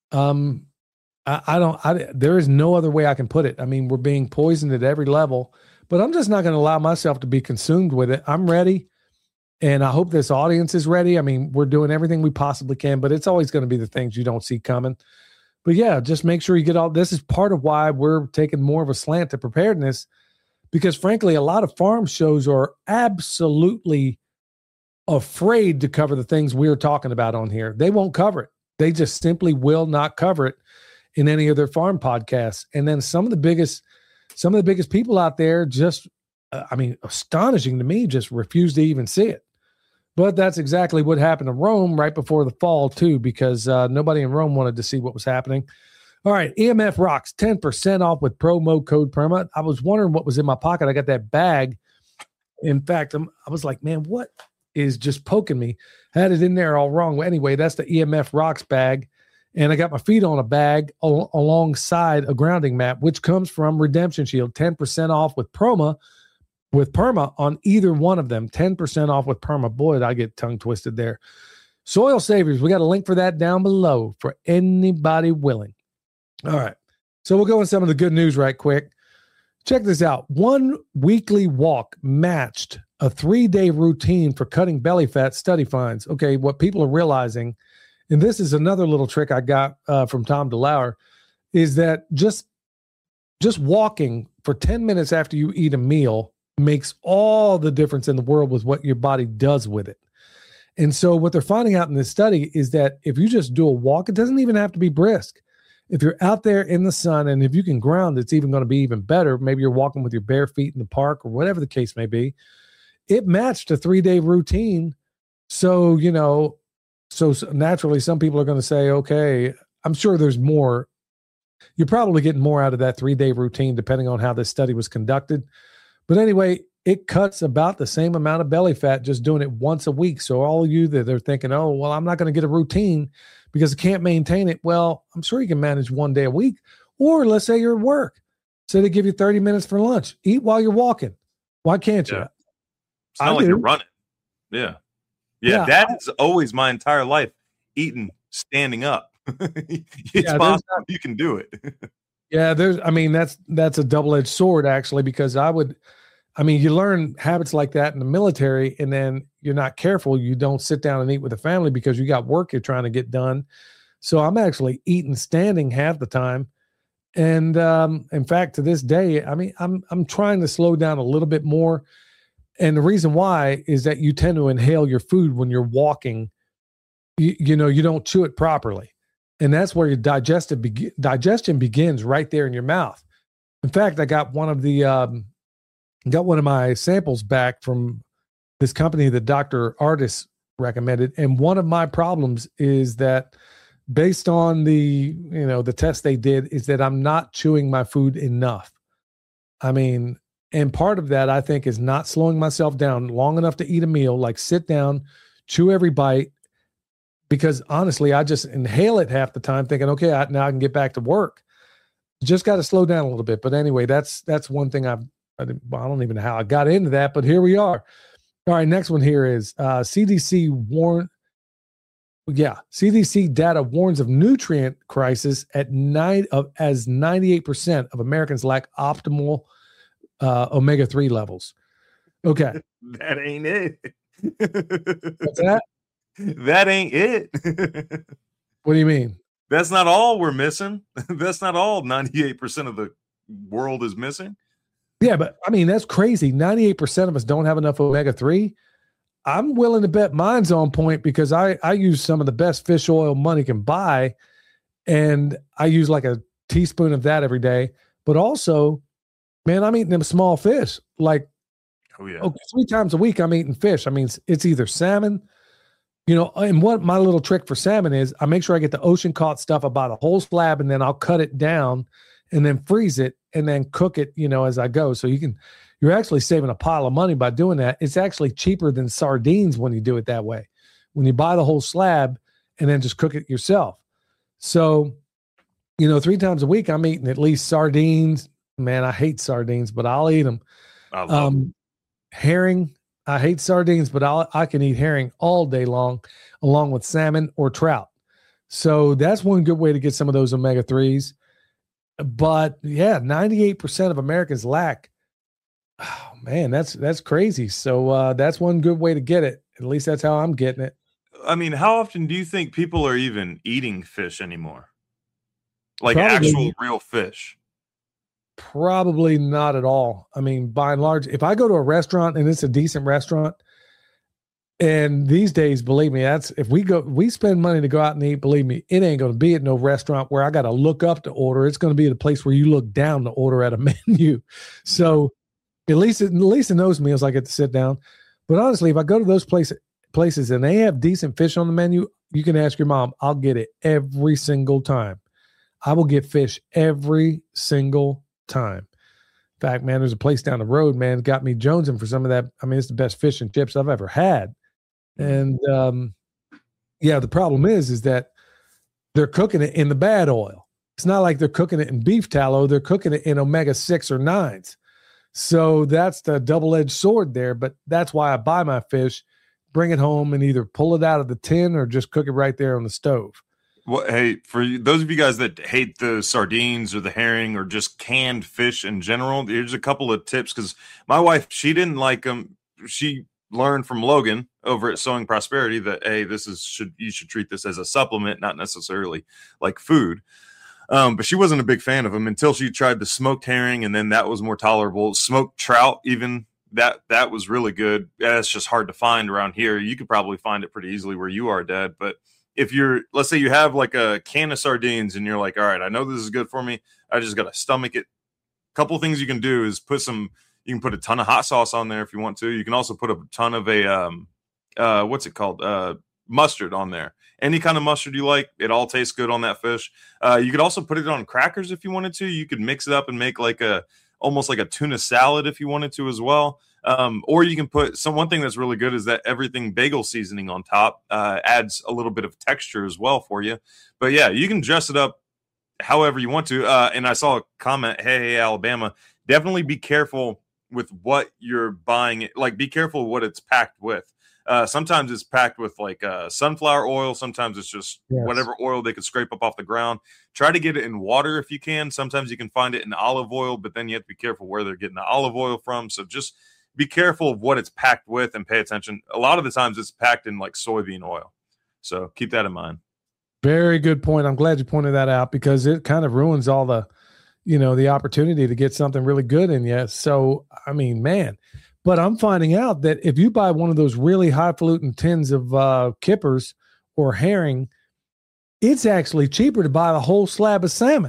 Um, I, I don't, I, there is no other way I can put it. I mean, we're being poisoned at every level, but I'm just not going to allow myself to be consumed with it. I'm ready. And I hope this audience is ready. I mean, we're doing everything we possibly can, but it's always going to be the things you don't see coming. But yeah, just make sure you get all, this is part of why we're taking more of a slant to preparedness, because frankly, a lot of farm shows are absolutely afraid to cover the things we're talking about on here. They won't cover it. They just simply will not cover it in any of their farm podcasts. And then some of the biggest, some of the biggest people out there just, uh, I mean, astonishing to me, just refuse to even see it. But that's exactly what happened to Rome right before the fall too, because uh, nobody in Rome wanted to see what was happening. All right. E M F Rocks, ten percent off with promo code PERMA. I was wondering what was in my pocket. I got that bag. In fact, I'm, I was like, man, what is just poking me? Had it in there all wrong. Well, anyway, that's the E M F Rocks bag. And I got my feet on a bag al- alongside a grounding mat, which comes from Redemption Shield. ten percent off with PERMA, with PERMA on either one of them. ten percent off with PERMA. Boy, did I get tongue twisted there. Soil Savers, we got a link for that down below for anybody willing. All right. So we'll go in some of the good news right quick. Check this out. One weekly walk matched a three-day routine for cutting belly fat, study finds. Okay, what people are realizing, and this is another little trick I got uh, from Tom DeLauer, is that just, just walking for ten minutes after you eat a meal makes all the difference in the world with what your body does with it. And so what they're finding out in this study is that if you just do a walk, it doesn't even have to be brisk. If you're out there in the sun, and if you can ground, it's even going to be even better. Maybe you're walking with your bare feet in the park or whatever the case may be. It matched a three-day routine. So, you know, so naturally some people are going to say, okay, I'm sure there's more. You're probably getting more out of that three-day routine depending on how this study was conducted. But anyway, it cuts about the same amount of belly fat just doing it once a week. So all of you that are thinking, oh, well, I'm not going to get a routine because I can't maintain it. Well, I'm sure you can manage one day a week. Or let's say you're at work. Say they give you thirty minutes for lunch. Eat while you're walking. Why can't you? Yeah. It's not I like do. you're running. Yeah. Yeah. Yeah, That is always my entire life eating standing up. It's Yeah, there's possible. not- You can do it. Yeah, there's, I mean, that's, that's a double-edged sword actually, because I would, I mean, you learn habits like that in the military, and then you're not careful. You don't sit down and eat with the family because you got work you're trying to get done. So I'm actually eating standing half the time. And um, in fact, to this day, I mean, I'm, I'm trying to slow down a little bit more. And the reason why is that you tend to inhale your food when you're walking. You, you know, you don't chew it properly. And that's where your digestive be- digestion begins right there in your mouth. In fact, I got one of the, um, got one of my samples back from this company that Doctor Artis recommended. And one of my problems is that based on the, you know, the test they did is that I'm not chewing my food enough. I mean, and part of that I think is not slowing myself down long enough to eat a meal, like sit down, chew every bite, because honestly, I just inhale it half the time thinking, okay, I, now I can get back to work. Just got to slow down a little bit. But anyway, that's, that's one thing I've, I, I don't even know how I got into that, but here we are. All right, next one here is uh, C D C warn. Yeah, C D C data warns of nutrient crisis at nine of as ninety-eight percent of Americans lack optimal uh, omega three levels. Okay, That ain't it. what's that? That ain't it. What do you mean? That's not all we're missing. That's not all ninety-eight percent of the world is missing. Yeah, but I mean, that's crazy. ninety-eight percent of us don't have enough omega three. I'm willing to bet mine's on point because I, I use some of the best fish oil money can buy. And I use like a teaspoon of that every day. But also, man, I'm eating them small fish. Like, Oh yeah. okay, three times a week I'm eating fish. I mean, it's, it's either salmon, you know, and what my little trick for salmon is I make sure I get the ocean caught stuff. I buy the whole slab and then I'll cut it down and then freeze it and then cook it, you know, as I go. So you can, you're actually saving a pile of money by doing that. It's actually cheaper than sardines when you do it that way. When you buy the whole slab and then just cook it yourself. So, you know, three times a week I'm eating at least sardines. Man, I hate sardines, but I'll eat them. I love Um, herring. I hate sardines, but I'll, I can eat herring all day long, along with salmon or trout. So that's one good way to get some of those omega threes. But yeah, ninety-eight percent of Americans lack. Oh man, that's that's crazy. So uh, that's one good way to get it. At least that's how I'm getting it. I mean, how often do you think people are even eating fish anymore? Like Probably- actual real fish? Probably not at all. I mean, by and large, if I go to a restaurant and it's a decent restaurant, and these days, believe me, that's if we go, we spend money to go out and eat. Believe me, it ain't going to be at no restaurant where I got to look up to order. It's going to be at a place where you look down to order at a menu. So at least, at least in those meals, I get to sit down. But honestly, if I go to those places, places and they have decent fish on the menu, you can ask your mom. I'll get it every single time. I will get fish every single time. In fact, man, there's a place down the road, man, got me jonesing for some of that. I mean, it's the best fish and chips I've ever had. And um, yeah, the problem is, is that they're cooking it in the bad oil. It's not like they're cooking it in beef tallow. They're cooking it in omega six or nines. So that's the double-edged sword there. But that's why I buy my fish, bring it home, and either pull it out of the tin or just cook it right there on the stove. Well, hey, for you, those of you guys that hate the sardines or the herring or just canned fish in general, here's a couple of tips. Because my wife, she didn't like them. She learned from Logan over at Sowing Prosperity that, hey, this is should you should treat this as a supplement, not necessarily like food. Um, but she wasn't a big fan of them until she tried the smoked herring, and then that was more tolerable. Smoked trout, even that that was really good. Yeah, it's just hard to find around here. You could probably find it pretty easily where you are, Dad. But if you're, let's say you have like a can of sardines and you're like, all right, I know this is good for me. I just got to stomach it. A couple of things you can do is put some, you can put a ton of hot sauce on there if you want to. You can also put a ton of a, um, uh, what's it called? Uh, mustard on there. Any kind of mustard you like. It all tastes good on that fish. Uh, you could also put it on crackers if you wanted to. You could mix it up and make like a, almost like a tuna salad if you wanted to as well. Um, or you can put some, one thing that's really good is that everything bagel seasoning on top uh, adds a little bit of texture as well for you. But yeah, you can dress it up however you want to. Uh, and I saw a comment, hey, hey, Alabama, definitely be careful with what you're buying. Like, be careful what it's packed with. Uh, sometimes it's packed with like uh, sunflower oil. Sometimes it's just Yes. whatever oil they could scrape up off the ground. Try to get it in water if you can. Sometimes you can find it in olive oil, but then you have to be careful where they're getting the olive oil from. So just be careful of what it's packed with and pay attention. A lot of the times it's packed in like soybean oil. So keep that in mind. Very good point. I'm glad you pointed that out because it kind of ruins all the, you know, the opportunity to get something really good in you. So, I mean, man, but I'm finding out that if you buy one of those really highfalutin tins of uh, kippers or herring, it's actually cheaper to buy the whole slab of salmon.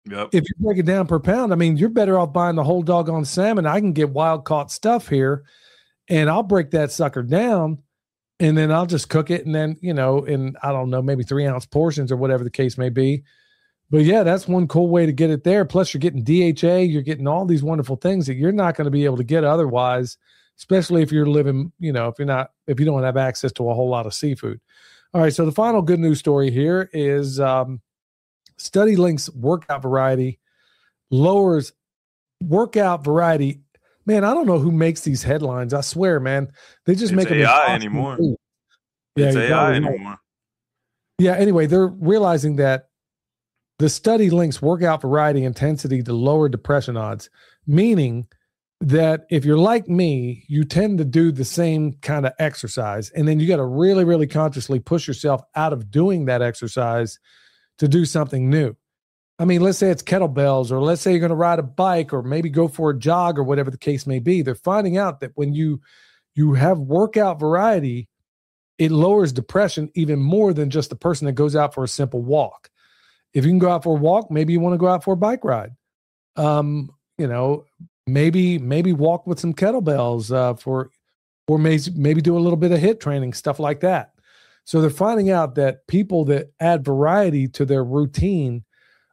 Yep. If you break it down per pound, I mean, you're better off buying the whole doggone salmon. I can get wild caught stuff here, and I'll break that sucker down, and then I'll just cook it, and then, you know, in, I don't know, maybe three ounce portions or whatever the case may be. But yeah, that's one cool way to get it there. Plus, you're getting D H A, you're getting all these wonderful things that you're not going to be able to get otherwise, especially if you're living, you know, if you're not, if you don't have access to a whole lot of seafood. All right, so the final good news story here is um, Study links workout variety lowers workout variety. Man, I don't know who makes these headlines. I swear, man, they just It's make them A I impossible anymore. to do. Yeah, It's you're A I probably right. anymore. Yeah, anyway, they're realizing that the study links workout variety intensity to lower depression odds, meaning that if you're like me, you tend to do the same kind of exercise, and then you got to really, really consciously push yourself out of doing that exercise to do something new. I mean, let's say it's kettlebells, or let's say you're going to ride a bike, or maybe go for a jog, or whatever the case may be. They're finding out that when you you have workout variety, it lowers depression even more than just the person that goes out for a simple walk. If you can go out for a walk, maybe you want to go out for a bike ride. Um, you know, maybe maybe walk with some kettlebells uh, for, or maybe maybe do a little bit of HIIT training, stuff like that. So they're finding out that people that add variety to their routine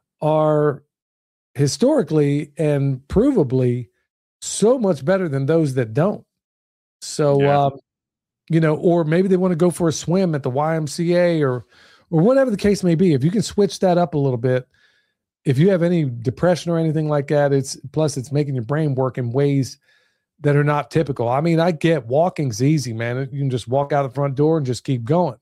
are historically and provably so much better than those that don't. So, Yeah. um, you know, or maybe they want to go for a swim at the Y M C A, or or whatever the case may be. If you can switch that up a little bit, if you have any depression or anything like that, it's plus it's making your brain work in ways that are not typical. I mean, I get walking's easy, man. You can just walk out the front door and just keep going.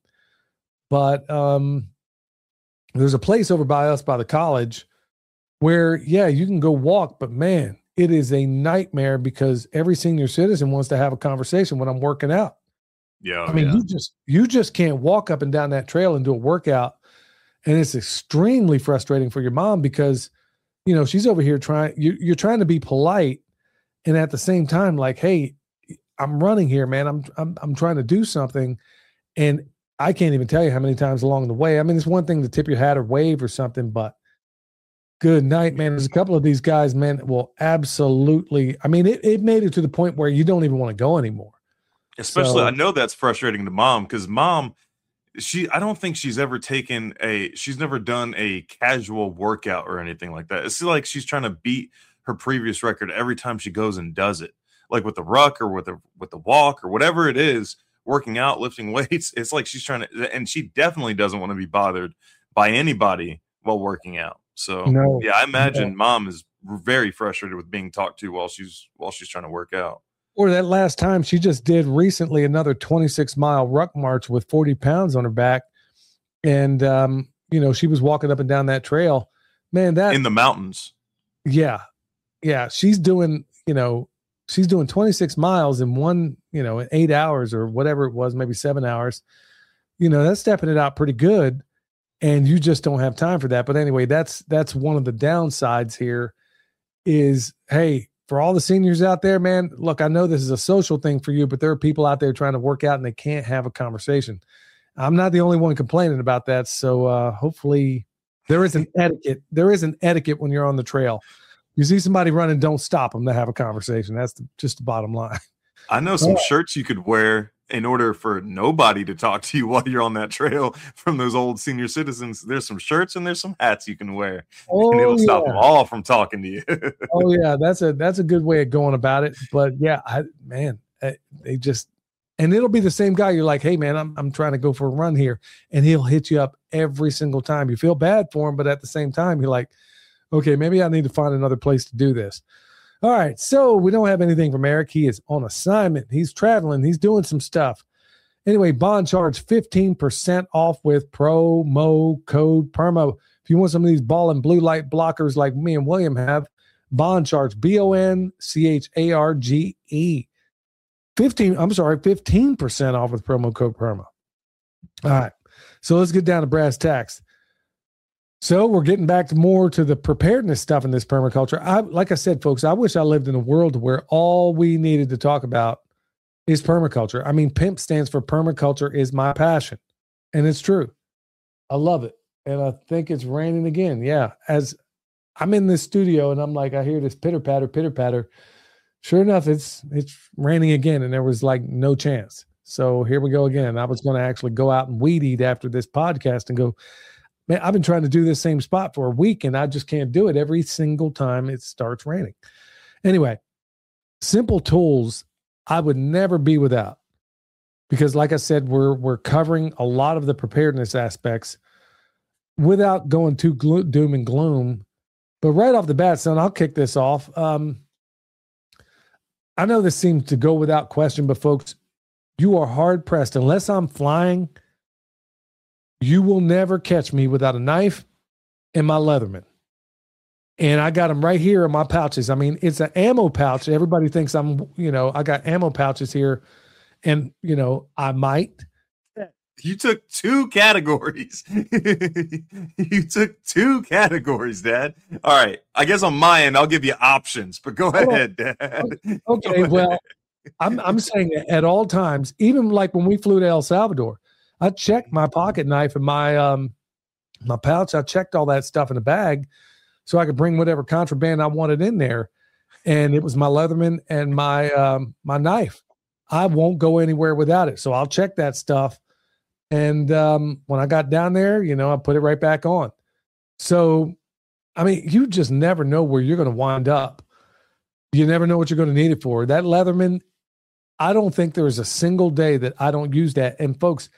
But um, there's a place over by us by the college where, yeah, you can go walk, but man, it is a nightmare because every senior citizen wants to have a conversation when I'm working out. Yeah. I mean, yeah. you just you just can't walk up and down that trail and do a workout, and it's extremely frustrating for your mom because, you know, she's over here trying. You, you're trying to be polite, and at the same time, like, hey, I'm running here, man. I'm I'm I'm trying to do something, and I can't even tell you how many times along the way. I mean, it's one thing to tip your hat or wave or something, but good night, man. There's a couple of these guys, man, that will absolutely. I mean, it it made it to the point where you don't even want to go anymore. Especially, So- I know that's frustrating to mom because mom, she, I don't think she's ever taken a, she's never done a casual workout or anything like that. It's like she's trying to beat her previous record every time she goes and does it, like with the ruck or with the with the walk or whatever it is, working out, lifting weights. It's like she's trying to, and she definitely doesn't want to be bothered by anybody while working out. So No. yeah, I imagine mom is very frustrated with being talked to while she's while she's trying to work out. Or that last time she just did recently another twenty-six mile ruck march with forty pounds on her back. And, um, you know, she was walking up and down that trail, man, that In the mountains. yeah, yeah. She's doing, you know, she's doing twenty-six miles in one, you know, in eight hours or whatever it was, maybe seven hours, you know, that's stepping it out pretty good. And you just don't have time for that. But anyway, that's, that's one of the downsides here is, hey, for all the seniors out there, man, look, I know this is a social thing for you, but there are people out there trying to work out and they can't have a conversation. I'm not the only one complaining about that. So uh, hopefully there is an etiquette. There is an etiquette when you're on the trail. You see somebody running, don't stop them to have a conversation. That's the, just the bottom line. I know some Yeah. shirts you could wear in order for nobody to talk to you while you're on that trail from those old senior citizens. There's some shirts and there's some hats you can wear, Oh, and it'll stop yeah. them all from talking to you. Oh yeah, that's a that's a good way of going about it. But yeah, I man, eh, they just, and it'll be the same guy. You're like, hey man, I'm I'm trying to go for a run here, and he'll hit you up every single time. You feel bad for him, but at the same time, you're like, okay, maybe I need to find another place to do this. All right, so we don't have anything from Eric. He is on assignment. He's traveling. He's doing some stuff. Anyway, bond charge fifteen percent off with promo code PERMA. If you want some of these ball and blue light blockers like me and William have, bond charge, B O N C H A R G E. fifteen, I'm sorry, fifteen percent off with promo code PERMA. All right, so let's get down to brass tacks. So we're getting back to more to the preparedness stuff in this permaculture. I, like I said, folks, I wish I lived in a world where all we needed to talk about is permaculture. I mean, PIMP stands for permaculture is my passion. And it's true. I love it. And I think it's raining again. Yeah. As I'm in this studio and I'm like, I hear this pitter patter, pitter patter. Sure enough, it's it's raining again, and there was like no chance. So here we go again. I was going to actually go out and weed eat after this podcast and go, man, I've been trying to do this same spot for a week and I just can't do it every single time it starts raining. Anyway, simple tools I would never be without, because like I said, we're we're covering a lot of the preparedness aspects without going too glo- doom and gloom. But right off the bat, son, I'll kick this off. Um, I know this seems to go without question, but folks, you are hard pressed. Unless I'm flying, you will never catch me without a knife and my Leatherman. And I got them right here in my pouches. I mean, it's an ammo pouch. Everybody thinks I'm, you know, I got ammo pouches here, and, you know, I might. You took two categories. You took two categories, Dad. All right. I guess on my end, I'll give you options, but go Oh, ahead, Dad. Okay, Go ahead. well, I'm I'm saying at all times, even like when we flew to El Salvador, I checked my pocket knife and my um my pouch. I checked all that stuff in a bag so I could bring whatever contraband I wanted in there. And it was my Leatherman and my um my knife. I won't go anywhere without it. So I'll check that stuff. And um, when I got down there, you know, I put it right back on. So, I mean, you just never know where you're going to wind up. You never know what you're going to need it for. That Leatherman, I don't think there is a single day that I don't use that. And folks,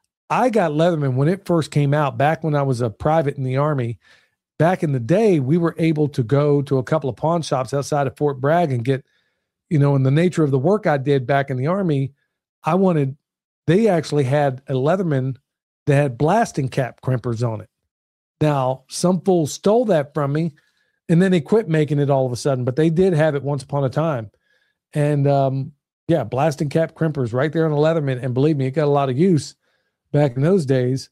I got Leatherman when it first came out, back when I was a private in the Army. Back in the day, we were able to go to a couple of pawn shops outside of Fort Bragg and get, you know, in the nature of the work I did back in the Army, I wanted, they actually had a Leatherman that had blasting cap crimpers on it. Now, some fool stole that from me, and then they quit making it all of a sudden, but they did have it once upon a time. And um, yeah, blasting cap crimpers right there on the Leatherman. And believe me, it got a lot of use back in those days.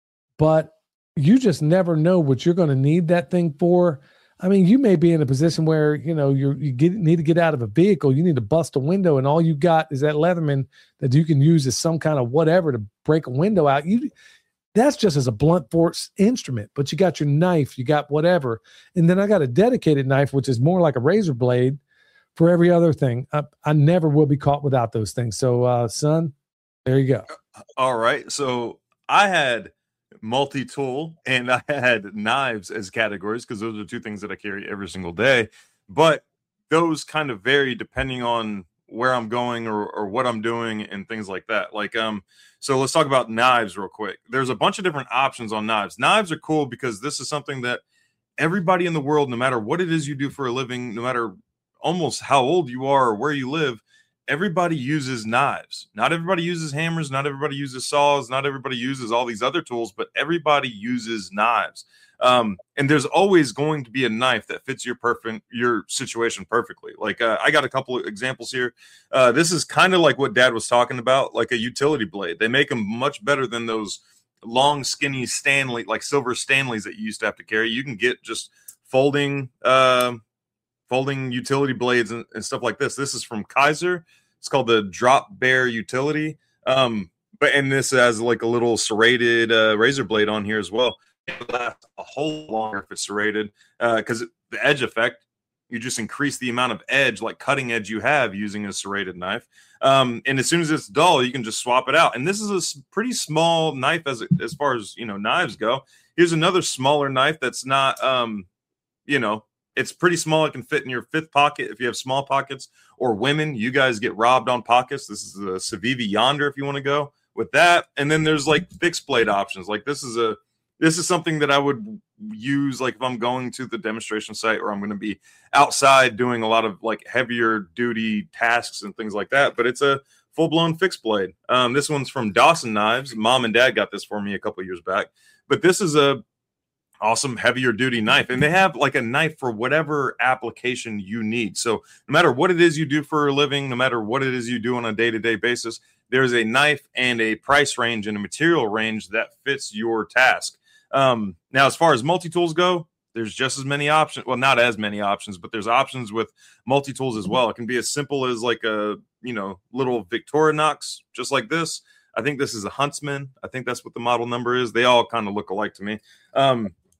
But you just never know what you're going to need that thing for. I mean, you may be in a position where, you know, you're, you get, need to get out of a vehicle. You need to bust a window, and all you got is that Leatherman that you can use as some kind of whatever to break a window out. You, that's just as a blunt force instrument, but you got your knife, you got whatever. And then I got a dedicated knife, which is more like a razor blade for every other thing. I, I never will be caught without those things. So, uh, son, there you go. All right. So I had multi-tool and I had knives as categories because those are two things that I carry every single day. But those kind of vary depending on where I'm going or, or what I'm doing and things like that. Like, um, so let's talk about knives real quick. There's a bunch of different options on knives. Knives are cool because this is something that everybody in the world, no matter what it is you do for a living, no matter almost how old you are or where you live, everybody uses knives. Not everybody uses hammers. Not everybody uses saws. Not everybody uses all these other tools, but everybody uses knives. Um, and there's always going to be a knife that fits your perfect, your situation perfectly. Like, uh, I got a couple of examples here. Uh, this is kind of like what Dad was talking about, like a utility blade. They make them much better than those long, skinny Stanley, like silver Stanleys that you used to have to carry. You can get just folding, uh, folding utility blades and, and stuff like this. This is from Kaiser. It's called the Drop Bear Utility. Um, but and this has like a little serrated uh, razor blade on here as well. It lasts a whole lot longer if it's serrated because uh, the edge effect, you just increase the amount of edge, like cutting edge you have using a serrated knife. Um, and as soon as it's dull, you can just swap it out. And this is a pretty small knife as as far as, you know, knives go. Here's another smaller knife that's not, um, you know, it's pretty small. It can fit in your fifth pocket if you have small pockets, or women, you guys get robbed on pockets. This is a Civivi Yonder if you want to go with that. And then there's like fixed blade options. Like this is a, this is something that I would use like if I'm going to the demonstration site or I'm going to be outside doing a lot of like heavier duty tasks and things like that. But it's a full blown fixed blade. Um, this one's from Dawson Knives. Mom and Dad got this for me a couple of years back. But this is a awesome heavier duty knife, and they have like a knife for whatever application you need. So no matter what it is you do for a living, no matter what it is you do on a day-to-day basis, there's a knife and a price range and a material range that fits your task. Um, now, as far as multi-tools go, there's just as many options. Well, not as many options, but there's options with multi-tools as well. It can be as simple as like a, you know, little Victorinox, just like this. I think this is a Huntsman. I think that's what the model number is. They all kind of look alike to me. Um,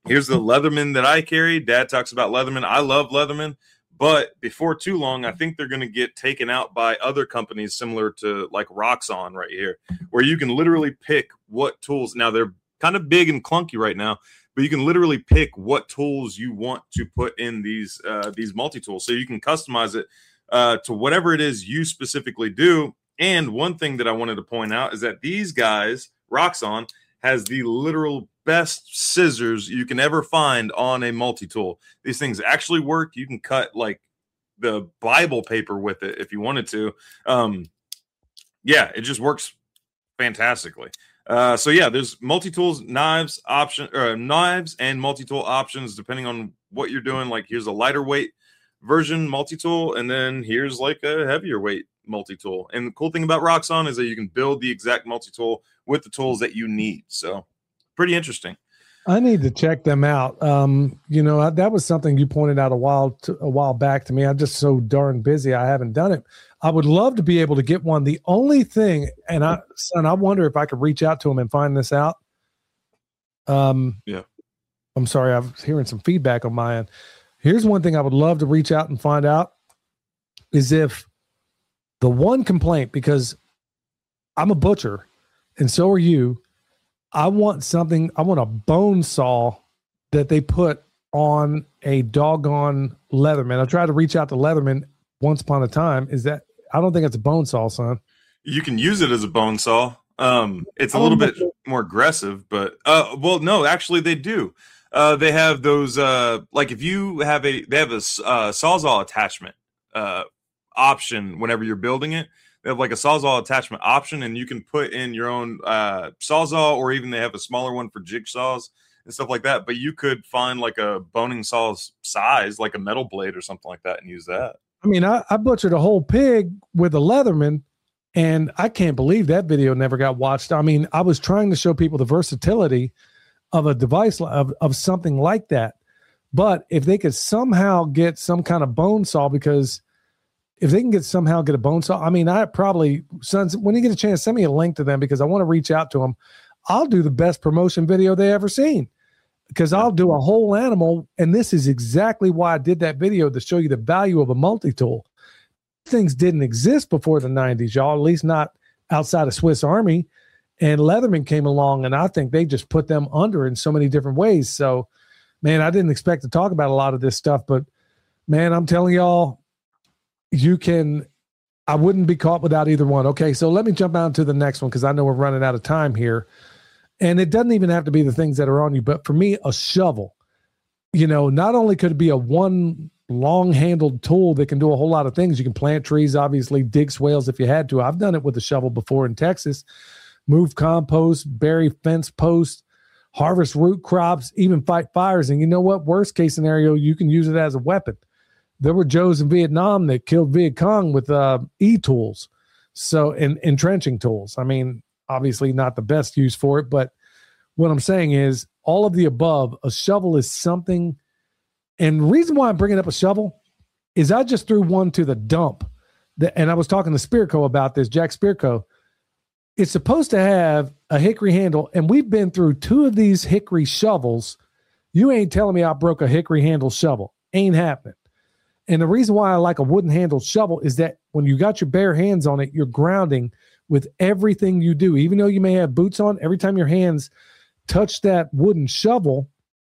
Here's the Leatherman that I carry. Dad talks about Leatherman. I love Leatherman. But before too long, I think they're going to get taken out by other companies similar to like Roxxon right here, where you can literally pick what tools. Now, they're kind of big and clunky right now, but you can literally pick what tools you want to put in these uh, these multi-tools. So you can customize it uh, to whatever it is you specifically do. And one thing that I wanted to point out is that these guys, Roxxon, has the literal best scissors you can ever find on a multi-tool. These things actually work. You can cut like the Bible paper with it if you wanted to. Um, yeah, it just works fantastically. Uh, so yeah, there's multi-tools, knives, option, uh, knives and multi-tool options depending on what you're doing. Like here's a lighter weight version multi-tool, and then here's like a heavier weight multi-tool. And the cool thing about Roxxon is that you can build the exact multi-tool with the tools that you need. So pretty interesting. I need to check them out. Um, you know, I, that was something you pointed out a while to, a while back to me. I'm just so darn busy. I haven't done it. I would love to be able to get one. The only thing, and I, son, I wonder if I could reach out to him and find this out. Um, yeah. I'm sorry. I'm hearing some feedback on my end. Here's one thing I would love to reach out and find out is if the one complaint, because I'm a butcher and so are you, I want something, I want a bone saw that they put on a doggone Leatherman. I tried to reach out to Leatherman once upon a time. Is that, I don't think it's a bone saw, son. You can use it as a bone saw. Um, it's a little bit more aggressive, but, uh, well, no, actually they do. Uh, they have those, uh, like if you have a, they have a uh, Sawzall attachment uh, option whenever you're building it. They have like a Sawzall attachment option, and you can put in your own uh, Sawzall, or even they have a smaller one for jigsaws and stuff like that. But you could find like a boning saw's size, like a metal blade or something like that, and use that. I mean, I, I butchered a whole pig with a Leatherman, and I can't believe that video never got watched. I mean, I was trying to show people the versatility of a device of, of something like that. But if they could somehow get some kind of bone saw, because if they can get somehow get a bone saw, I mean, I probably, sons, when you get a chance, send me a link to them because I want to reach out to them. I'll do the best promotion video they ever seen, because I'll do a whole animal. And this is exactly why I did that video, to show you the value of a multi-tool. Things didn't exist before the nineties, y'all, at least not outside of Swiss Army. And Leatherman came along, and I think they just put them under in so many different ways. So, man, I didn't expect to talk about a lot of this stuff, but man, I'm telling y'all, you can, I wouldn't be caught without either one. Okay, so let me jump on to the next one because I know we're running out of time here. And it doesn't even have to be the things that are on you, but for me, a shovel, you know, not only could it be a one long-handled tool that can do a whole lot of things. You can plant trees, obviously, dig swales if you had to. I've done it with a shovel before in Texas. Move compost, bury fence posts, harvest root crops, even fight fires. And you know what? Worst case scenario, you can use it as a weapon. There were Joes in Vietnam that killed Viet Cong with uh, e-tools, so and entrenching tools. I mean, obviously not the best use for it, but what I'm saying is all of the above. A shovel is something, and the reason why I'm bringing up a shovel is I just threw one to the dump, that, and I was talking to Spearco about this, Jack Spearco. It's supposed to have a hickory handle, and we've been through two of these hickory shovels. You ain't telling me I broke a hickory handle shovel. Ain't happening. And the reason why I like a wooden handled shovel is that when you got your bare hands on it, you're grounding with everything you do. Even though you may have boots on, every time your hands touch that wooden shovel,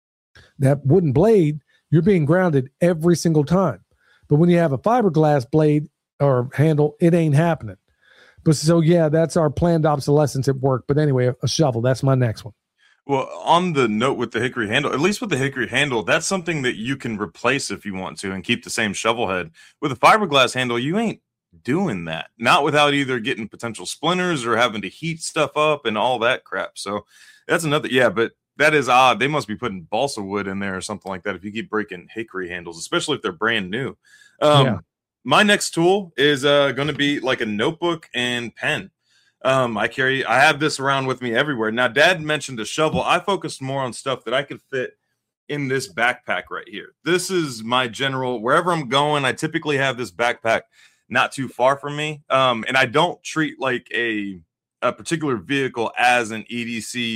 that wooden blade, you're being grounded every single time. But when you have a fiberglass blade or handle, it ain't happening. But so, yeah, that's our planned obsolescence at work. But anyway, a shovel, that's my next one. Well, on the note with the hickory handle, at least with the hickory handle, that's something that you can replace if you want to and keep the same shovel head. With a fiberglass handle, you ain't doing that. Not without either getting potential splinters or having to heat stuff up and all that crap. So that's another, yeah, but that is odd. They must be putting balsa wood in there or something like that if you keep breaking hickory handles, especially if they're brand new. Um, yeah. My next tool is uh, going to be like a notebook and pen. Um, I carry, I have this around with me everywhere. Now, Dad mentioned a shovel. I focused more on stuff that I could fit in this backpack right here. This is my general, wherever I'm going, I typically have this backpack not too far from me. Um, and I don't treat like a, a particular vehicle as an E D C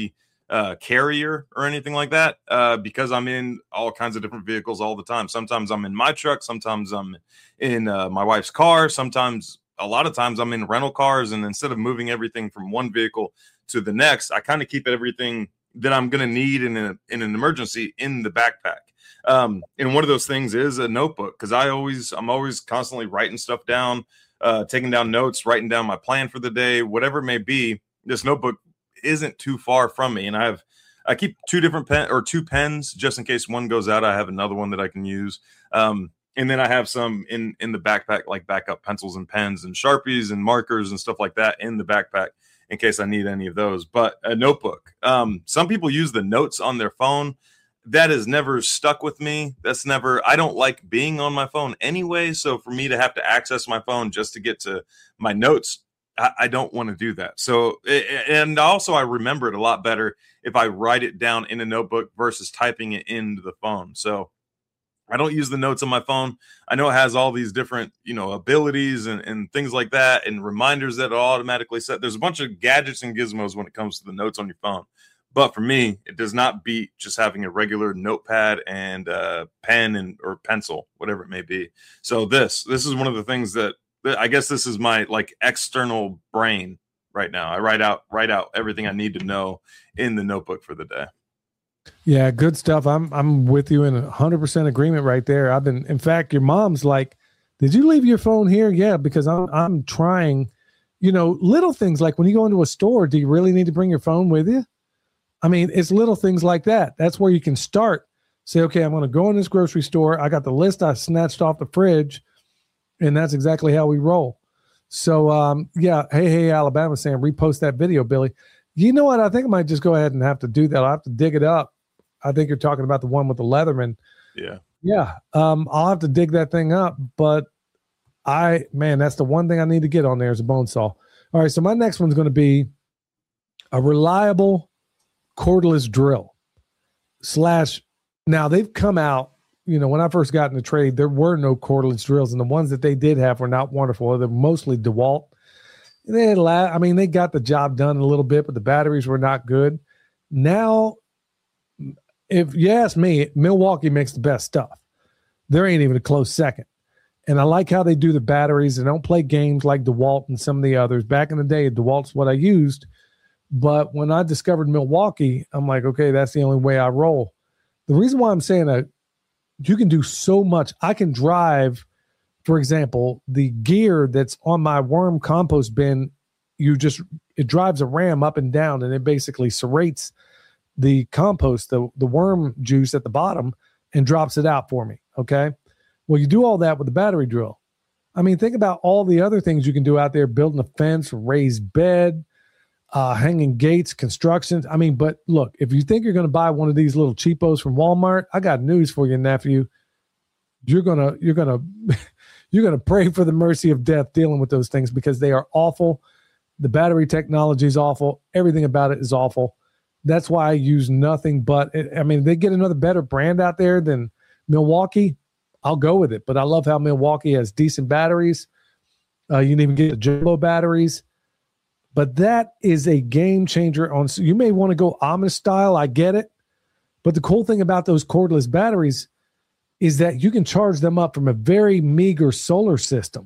uh, carrier or anything like that uh, because I'm in all kinds of different vehicles all the time. Sometimes I'm in my truck. Sometimes I'm in uh, my wife's car. Sometimes, a lot of times I'm in rental cars. And instead of moving everything from one vehicle to the next, I kind of keep everything that I'm going to need in, a, in an emergency in the backpack. Um, and one of those things is a notebook, because I always, I'm always constantly writing stuff down, uh, taking down notes, writing down my plan for the day, whatever it may be. This notebook isn't too far from me, and I have, I keep two different pen or two pens just in case one goes out. I have another one that I can use, um, and then I have some in in the backpack, like backup pencils and pens and Sharpies and markers and stuff like that in the backpack in case I need any of those. But a notebook. Um, some people use the notes on their phone. That has never stuck with me. That's never, I don't like being on my phone anyway. So for me to have to access my phone just to get to my notes, I, I don't want to do that. So, and also I remember it a lot better if I write it down in a notebook versus typing it into the phone. So I don't use the notes on my phone. I know it has all these different, you know, abilities and, and things like that, and reminders that are automatically set. There's a bunch of gadgets and gizmos when it comes to the notes on your phone. But for me, it does not beat just having a regular notepad and uh, pen and or pencil, whatever it may be. So this this is one of the things that, that I guess this is my like external brain right now. I write out write out everything I need to know in the notebook for the day. Yeah, good stuff. I'm I'm with you in one hundred percent agreement right there. I've been, in fact, your mom's like, "Did you leave your phone here?" Yeah, because I'm I'm trying, you know, little things like when you go into a store, do you really need to bring your phone with you? I mean, it's little things like that. That's where you can start. Say, okay, I'm going to go in this grocery store. I got the list I snatched off the fridge, and that's exactly how we roll. So, um, yeah, hey, hey, Alabama saying repost that video, Billy. You know what? I think I might just go ahead and have to do that. I'll have to dig it up. I think you're talking about the one with the Leatherman. Yeah. Yeah. Um, I'll have to dig that thing up. But I, man, that's the one thing I need to get on there is a bone saw. All right. So my next one's going to be a reliable cordless drill slash. Now they've come out, you know, when I first got in the trade, there were no cordless drills, and the ones that they did have were not wonderful. They're mostly DeWalt. They had, la- I mean, they got the job done a little bit, but the batteries were not good. Now, if you ask me, Milwaukee makes the best stuff. There ain't even a close second. And I like how they do the batteries. They don't play games like DeWalt and some of the others. Back in the day, DeWalt's what I used. But when I discovered Milwaukee, I'm like, okay, that's the only way I roll. The reason why I'm saying that, you can do so much. I can drive, for example, the gear that's on my worm compost bin, you just, it drives a ram up and down, and it basically serrates the compost, the, the worm juice at the bottom, and drops it out for me. Okay. Well, you do all that with the battery drill. I mean, think about all the other things you can do out there, building a fence, raised bed, uh, hanging gates, constructions. I mean, but look, if you think you're going to buy one of these little cheapos from Walmart, I got news for you, nephew. You're going to, you're going to, you're going to pray for the mercy of death dealing with those things, because they are awful. The battery technology is awful. Everything about it is awful. That's why I use nothing but, I mean, if they get another better brand out there than Milwaukee, I'll go with it. But I love how Milwaukee has decent batteries. Uh, you can even get the Jumbo batteries. But that is a game changer. On, so you may want to go Amish style. I get it. But the cool thing about those cordless batteries is that you can charge them up from a very meager solar system.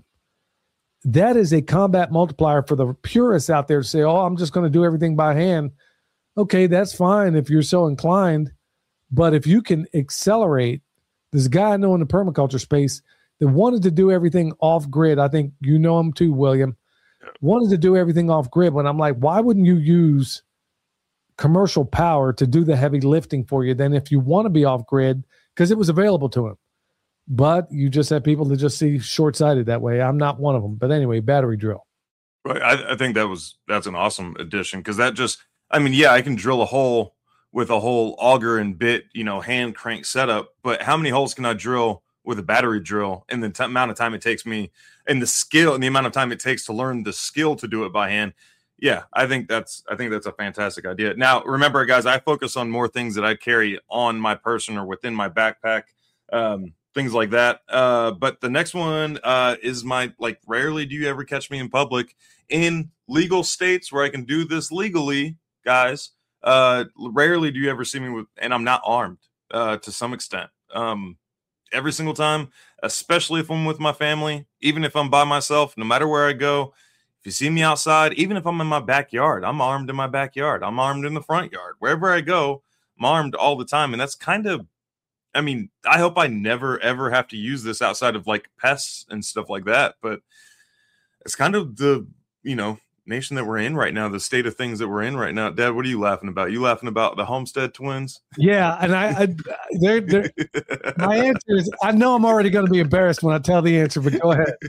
That is a combat multiplier for the purists out there to say, oh, I'm just going to do everything by hand. Okay, that's fine if you're so inclined. But if you can accelerate, this guy I know in the permaculture space that wanted to do everything off grid. I think you know him too, William. Wanted to do everything off grid. When I'm like, why wouldn't you use commercial power to do the heavy lifting for you then if you want to be off grid? Because it was available to him. But you just have people that just see short-sighted that way. I'm not one of them. But anyway, battery drill. Right. I, I think that was that's an awesome addition, because that just, I mean, yeah, I can drill a hole with a whole auger and bit, you know, hand crank setup. But how many holes can I drill with a battery drill, and the t- amount of time it takes me, and the skill and the amount of time it takes to learn the skill to do it by hand? Yeah, I think that's I think that's a fantastic idea. Now, remember, guys, I focus on more things that I carry on my person or within my backpack, um, things like that. Uh, but the next one uh, is my, like, rarely do you ever catch me in public in legal states where I can do this legally, guys. Uh, rarely do you ever see me with, and I'm not armed uh, to some extent. Um, every single time, especially if I'm with my family, even if I'm by myself, no matter where I go, if you see me outside, even if I'm in my backyard, I'm armed in my backyard. I'm armed in the front yard. Wherever I go, I'm armed all the time. And that's kind of, I mean, I hope I never, ever have to use this outside of like pests and stuff like that. But it's kind of the, you know, nation that we're in right now, the state of things that we're in right now. Dad, what are you laughing about? You laughing about the Homestead twins? Yeah, and I, I they're, they're, my answer is I know I'm already going to be embarrassed when I tell the answer, but go ahead.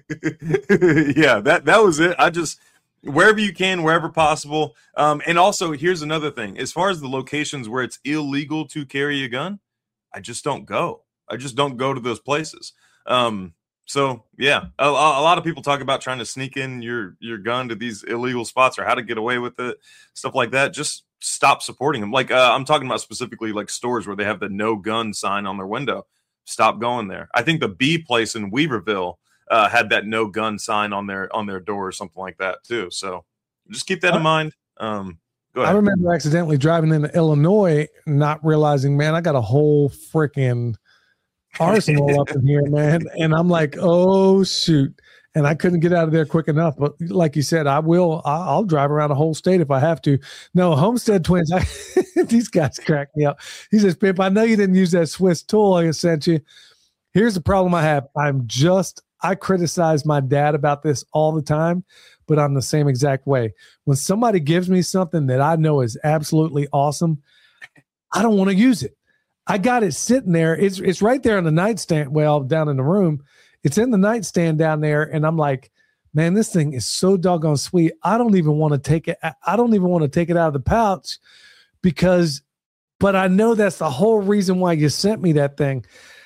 Yeah, that that was it. I just wherever you can, wherever possible. Um, and also, here's another thing: as far as the locations where it's illegal to carry a gun, I just don't go. I just don't go to those places. Um, So yeah, a, a lot of people talk about trying to sneak in your your gun to these illegal spots or how to get away with it, stuff like that. Just stop supporting them. Like uh, I'm talking about specifically like stores where they have the no gun sign on their window. Stop going there. I think the B place in Weaverville uh, had that no gun sign on their on their door or something like that too. So just keep that in mind. Um, go ahead. I remember accidentally driving into Illinois, not realizing, man, I got a whole freaking arsenal up in here, man. And I'm like, oh shoot. And I couldn't get out of there quick enough. But like you said, I will, I'll drive around a whole state if I have to. No, Homestead twins, I, these guys crack me up. He says, Pimp, I know you didn't use that Swiss tool I sent you. Here's the problem I have. I'm just, I criticize my dad about this all the time, but I'm the same exact way. When somebody gives me something that I know is absolutely awesome, I don't want to use it. I got it sitting there. It's it's right there on the nightstand. Well, down in the room, it's in the nightstand down there. And I'm like, man, this thing is so doggone sweet. I don't even want to take it. I don't even want to take it out of the pouch because, but I know that's the whole reason why you sent me that thing.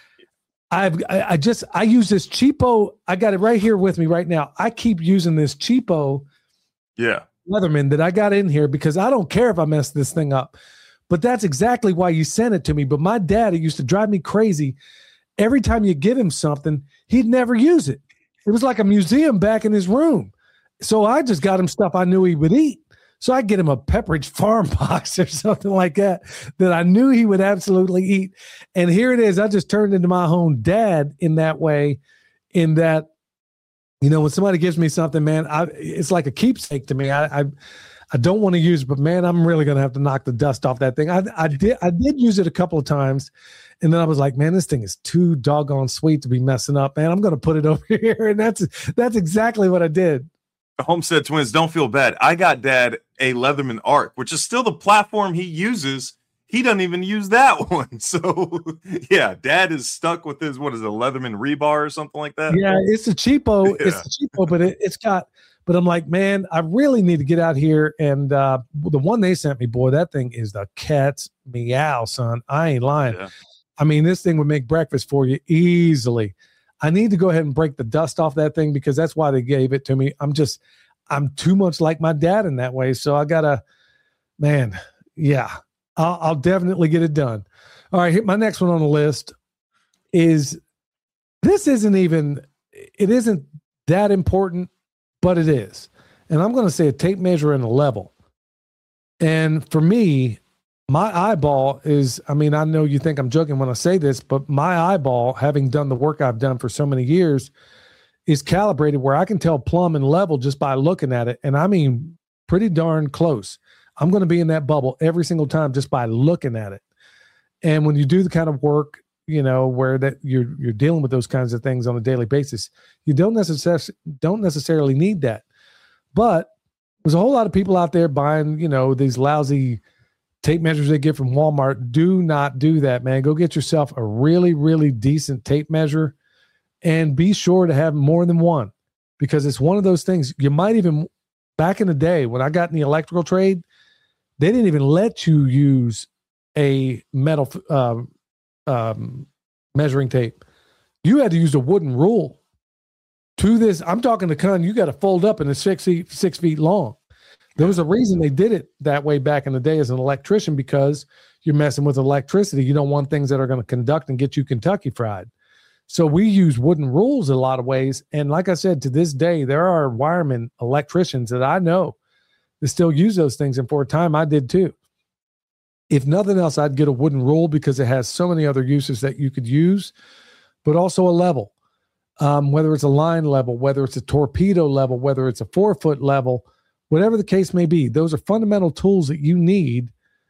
I've, I, I just, I use this cheapo. I got it right here with me right now. I keep using this cheapo yeah. Leatherman that I got in here because I don't care if I mess this thing up. But that's exactly why you sent it to me. But my dad, it used to drive me crazy. Every time you give him something, he'd never use it. It was like a museum back in his room. So I just got him stuff I knew he would eat. So I get him a Pepperidge Farm box or something like that, that I knew he would absolutely eat. And here it is. I just turned into my own dad in that way, in that, you know, when somebody gives me something, man, I, it's like a keepsake to me. I, I I don't want to use it, but man, I'm really going to have to knock the dust off that thing. I, I did, I did use it a couple of times, and then I was like, man, this thing is too doggone sweet to be messing up, man. I'm going to put it over here. And that's, that's exactly what I did. The Homestead twins, don't feel bad. I got Dad a Leatherman Arc, which is still the platform he uses. He doesn't even use that one. So yeah, Dad is stuck with his, what is it, a Leatherman rebar or something like that? Yeah. It's a cheapo. Yeah. It's a cheapo, but it, it's got, But I'm like, man, I really need to get out here. And uh, the one they sent me, boy, that thing is the cat's meow, son. I ain't lying. Yeah. I mean, this thing would make breakfast for you easily. I need to go ahead and break the dust off that thing because that's why they gave it to me. I'm just, I'm too much like my dad in that way. So I got to, man, yeah, I'll, I'll definitely get it done. All right, here, my next one on the list is, this isn't even, it isn't that important, but it is. And I'm going to say a tape measure and a level. And for me, my eyeball is, I mean, I know you think I'm joking when I say this, but my eyeball, having done the work I've done for so many years, is calibrated where I can tell plumb and level just by looking at it. And I mean, pretty darn close. I'm going to be in that bubble every single time just by looking at it. And when you do the kind of work, you know, where that you're you're dealing with those kinds of things on a daily basis, you don't necessarily don't necessarily need that. But there's a whole lot of people out there buying, you know, these lousy tape measures they get from Walmart. Do not do that, man. Go get yourself a really, really decent tape measure, and be sure to have more than one, because it's one of those things. You might even, back in the day when I got in the electrical trade, they didn't even let you use a metal uh, um, measuring tape. You had to use a wooden rule. To this, I'm talking to Con, you got to fold up and it's six feet, six feet long. There was a reason they did it that way back in the day as an electrician, because you're messing with electricity. You don't want things that are going to conduct and get you Kentucky fried. So we use wooden rules in a lot of ways. And like I said, to this day, there are wiremen, electricians that I know that still use those things. And for a time I did too. If nothing else, I'd get a wooden rule because it has so many other uses that you could use, but also a level. Um, whether it's a line level, whether it's a torpedo level, whether it's a four foot level, whatever the case may be, those are fundamental tools that you need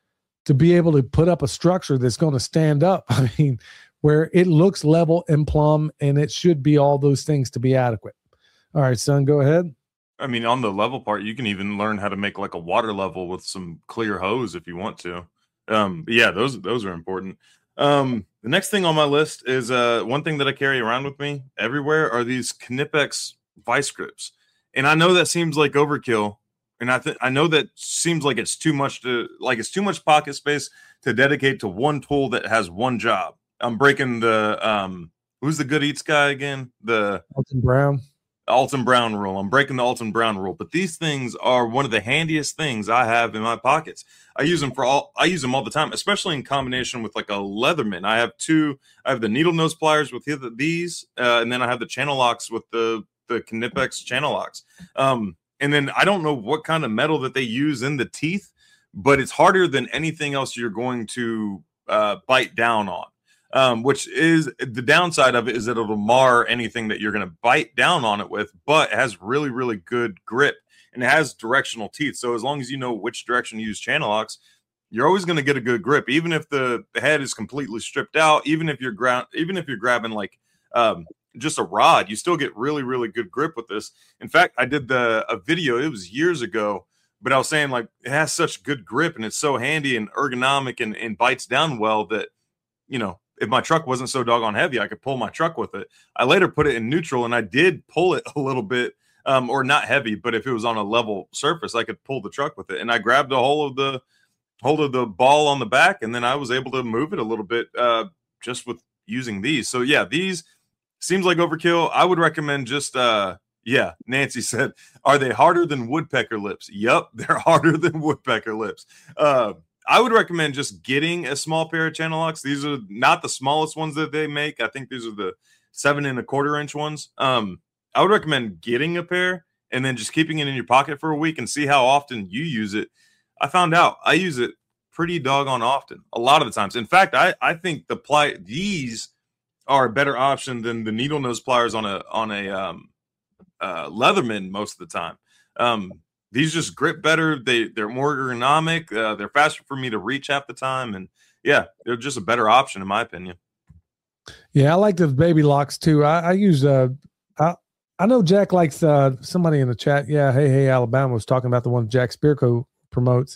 to be able to put up a structure that's going to stand up. I mean, where it looks level and plumb, and it should be all those things to be adequate. All right, son, go ahead. I mean, on the level part, you can even learn how to make like a water level with some clear hose if you want to. Um, but yeah, those those are important. Um, the next thing on my list is uh, one thing that I carry around with me everywhere are these Knipex vice grips. And I know that seems like overkill. And I think I know that seems like it's too much to like it's too much pocket space to dedicate to one tool that has one job. I'm breaking the um who's the Good Eats guy again? The Alton Brown. Alton Brown rule. I'm breaking the Alton Brown rule. But these things are one of the handiest things I have in my pockets. I use them for all I use them all the time, especially in combination with like a Leatherman. I have two, I have the needle nose pliers with these, uh, and then I have the channel locks with the the Knipex channel locks. Um And then I don't know what kind of metal that they use in the teeth, but it's harder than anything else you're going to uh, bite down on, um, which is the downside of it is that it'll mar anything that you're going to bite down on it with, but it has really, really good grip and it has directional teeth. So as long as you know which direction to use channel locks, you're always going to get a good grip, even if the head is completely stripped out, even if you're ground, even if you're grabbing like um, just a rod, you still get really, really good grip with this. In fact, I did the a video, it was years ago, but I was saying like it has such good grip and it's so handy and ergonomic and, and bites down well that, you know, if my truck wasn't so doggone heavy, I could pull my truck with it. I later put it in neutral and I did pull it a little bit, um, or not heavy, but if it was on a level surface, I could pull the truck with it. And I grabbed a hold of the hold of the ball on the back, and then I was able to move it a little bit uh, just with using these. So yeah, these seems like overkill. I would recommend just, uh, yeah, Nancy said, are they harder than woodpecker lips? Yep, they're harder than woodpecker lips. Uh, I would recommend just getting a small pair of channel locks. These are not the smallest ones that they make. I think these are the seven and a quarter inch ones. Um, I would recommend getting a pair and then just keeping it in your pocket for a week and see how often you use it. I found out I use it pretty doggone often, a lot of the times. In fact, I, I think the ply these are a better option than the needle nose pliers on a on a um, uh, Leatherman most of the time. Um, these just grip better. They they're more ergonomic. Uh, they're faster for me to reach half the time, and yeah, they're just a better option in my opinion. Yeah, I like the baby locks too. I, I use uh, I I know Jack likes uh somebody in the chat. Yeah, hey hey Alabama was talking about the one Jack Spirko promotes.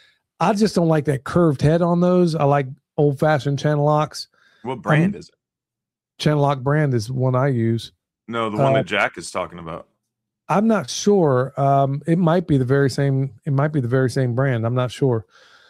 I just don't like that curved head on those. I like old fashioned channel locks. What brand um, is it? Channel lock brand is one I use. No, the one uh, that Jack is talking about. I'm not sure. Um, it might be the very same. It might be the very same brand. I'm not sure.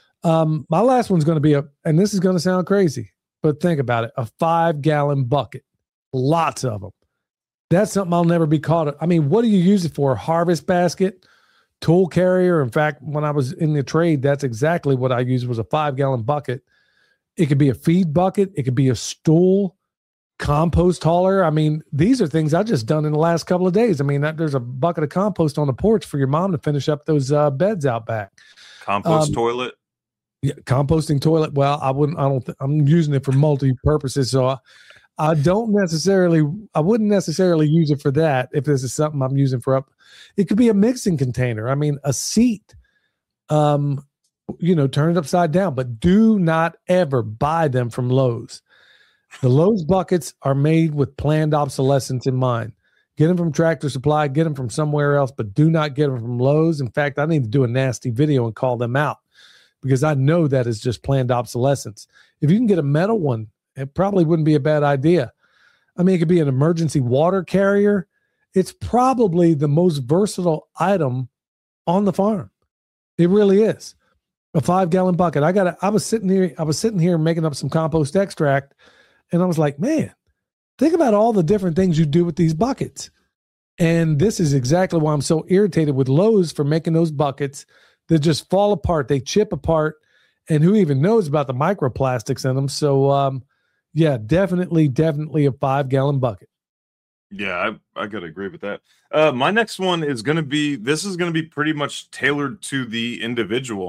Um, my last one's going to be a, and this is going to sound crazy, but think about it: a five gallon bucket, lots of them. That's something I'll never be caught. I mean, what do you use it for? Harvest basket, tool carrier. In fact, when I was in the trade, that's exactly what I used was a five gallon bucket. It could be a feed bucket. It could be a stool. Compost hauler. I mean, these are things I've just done in the last couple of days. I mean, that, there's a bucket of compost on the porch for your mom to finish up those uh, beds out back. Compost um, toilet. Yeah, composting toilet. Well, I wouldn't. I don't. Th- I'm using it for multi purposes, so I, I don't necessarily. I wouldn't necessarily use it for that. If this is something I'm using for up, it could be a mixing container. I mean, a seat. Um, you know, turn it upside down, but do not ever buy them from Lowe's. The Lowe's buckets are made with planned obsolescence in mind. Get them from Tractor Supply, get them from somewhere else, but do not get them from Lowe's. In fact, I need to do a nasty video and call them out because I know that is just planned obsolescence. If you can get a metal one, it probably wouldn't be a bad idea. I mean, it could be an emergency water carrier. It's probably the most versatile item on the farm. It really is. A five gallon bucket. I got. I was sitting here. I was sitting here making up some compost extract. And I was like, man, think about all the different things you do with these buckets. And this is exactly why I'm so irritated with Lowe's for making those buckets that just fall apart. They chip apart. And who even knows about the microplastics in them? So, um, yeah, definitely, definitely a five gallon bucket. Yeah, I, I got to agree with that. Uh, my next one is going to be, this is going to be pretty much tailored to the individual.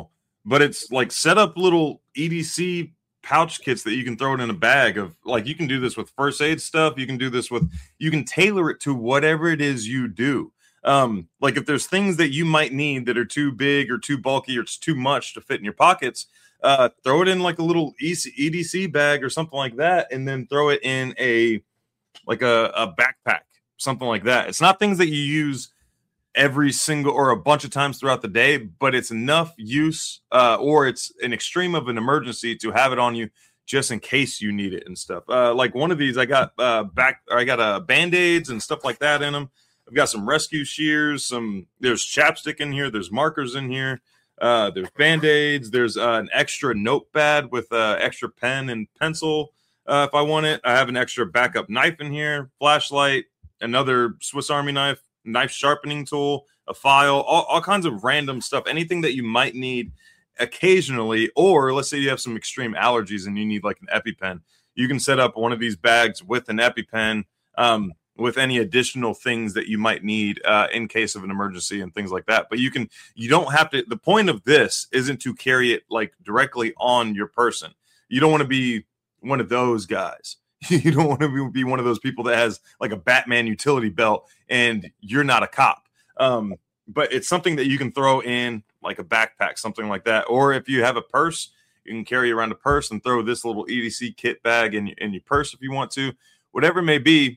but it's like set up little E D C pouch kits that you can throw it in a bag of. Like you can do this with first aid stuff. You can do this with, you can tailor it to whatever it is you do. Um, like if there's things that you might need that are too big or too bulky or it's too much to fit in your pockets, uh, throw it in like a little E D C bag or something like that, and then throw it in a like a, a backpack, something like that. It's not things that you use every single or a bunch of times throughout the day, but it's enough use uh, or it's an extreme of an emergency to have it on you just in case you need it and stuff. Uh, like one of these, I got uh, back, or I got uh, Band-Aids and stuff like that in them. I've got some rescue shears, some, there's chapstick in here, there's markers in here, uh, there's Band-Aids, there's uh, an extra notepad with uh, extra pen and pencil uh, if I want it. I have an extra backup knife in here, flashlight, another Swiss Army knife, knife sharpening tool, a file, all, all kinds of random stuff, anything that you might need occasionally, or let's say you have some extreme allergies and you need like an EpiPen. You can set up one of these bags with an EpiPen, um, with any additional things that you might need uh, in case of an emergency and things like that. But you can, you don't have to, the point of this isn't to carry it like directly on your person. You don't want to be one of those guys. You don't want to be one of those people that has like a Batman utility belt and you're not a cop. Um, but it's something that you can throw in like a backpack, something like that. Or if you have a purse, you can carry around a purse and throw this little E D C kit bag in, in your purse if you want to. Whatever it may be,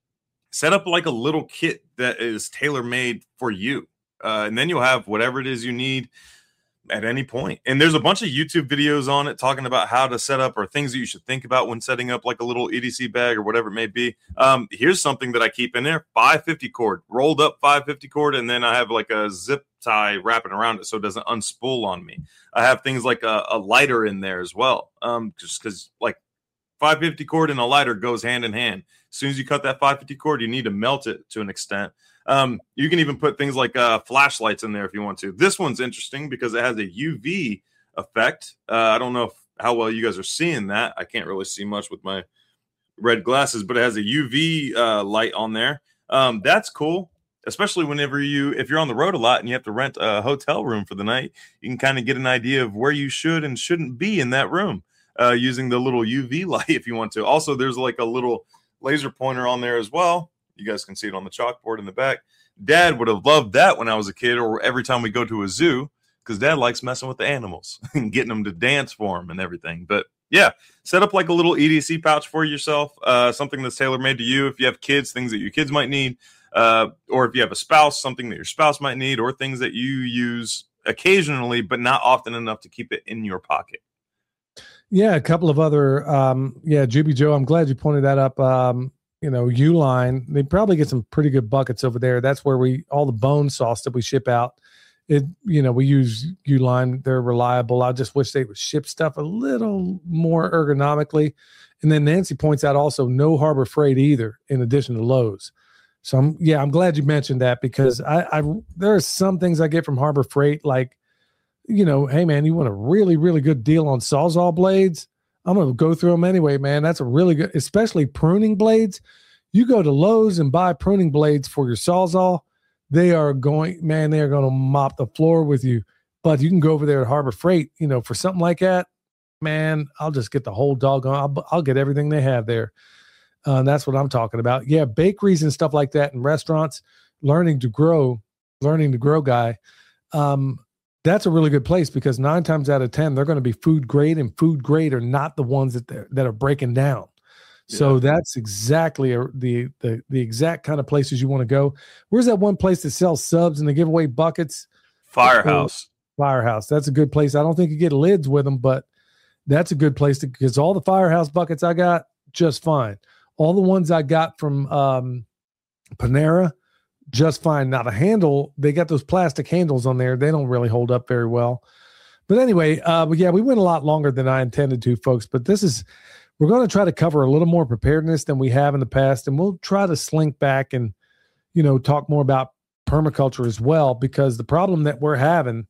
set up like a little kit that is tailor-made for you. Uh, and then you'll have whatever it is you need at any point. And there's a bunch of YouTube videos on it talking about how to set up or things that you should think about when setting up like a little E D C bag or whatever it may be. Um, here's something that I keep in there, five fifty cord, rolled up five fifty cord. And then I have like a zip tie wrapping around it so it doesn't unspool on me. I have things like a, a lighter in there as well. Um, just because like five fifty cord and a lighter goes hand in hand. As soon as you cut that five fifty cord, you need to melt it to an extent. Um, you can even put things like uh, flashlights in there if you want to. This one's interesting because it has a U V effect. Uh, I don't know if, how well you guys are seeing that. I can't really see much with my red glasses, but it has a U V uh, light on there. Um, that's cool, especially whenever you, if you're on the road a lot and you have to rent a hotel room for the night, you can kind of get an idea of where you should and shouldn't be in that room uh, using the little U V light if you want to. Also, there's like a little laser pointer on there as well. You guys can see it on the chalkboard in the back. Dad would have loved that when I was a kid or every time we go to a zoo because Dad likes messing with the animals and getting them to dance for him and everything. But yeah, set up like a little E D C pouch for yourself, uh, something that's tailor-made to you. If you have kids, things that your kids might need, uh, or if you have a spouse, something that your spouse might need, or things that you use occasionally but not often enough to keep it in your pocket. Yeah, a couple of other, um, yeah, Juby Joe, I'm glad you pointed that up. Um, you know, Uline, they probably get some pretty good buckets over there. That's where we, all the bone sauce that we ship out, it, you know, we use Uline. They're reliable. I just wish they would ship stuff a little more ergonomically. And then Nancy points out also no Harbor Freight either, in addition to Lowe's. So I'm, yeah, I'm glad you mentioned that because I, I, there are some things I get from Harbor Freight, like, you know, hey man, you want a really, really good deal on Sawzall blades? I'm going to go through them anyway, man. That's a really good, especially pruning blades. You go to Lowe's and buy pruning blades for your Sawzall. They are going, man, they are going to mop the floor with you. But you can go over there at Harbor Freight, you know, for something like that, man, I'll just get the whole doggone, I'll, I'll get everything they have there. Uh, that's what I'm talking about. Yeah, bakeries and stuff like that and restaurants, learning to grow, learning to grow guy. Um, That's a really good place because nine times out of ten, they're going to be food grade, and food grade are not the ones that that are breaking down. Yeah. So that's exactly a, the the the exact kind of places you want to go. Where's that one place that sells subs and they give away buckets? Firehouse. Firehouse. That's a good place. I don't think you get lids with them, but that's a good place to, because all the Firehouse buckets I got just fine. All the ones I got from um, Panera, just fine. Now the handle, they got those plastic handles on there. They don't really hold up very well. But anyway, uh, but yeah, we went a lot longer than I intended to, folks. But this is, we're going to try to cover a little more preparedness than we have in the past. And we'll try to slink back and, you know, talk more about permaculture as well, because the problem that we're having,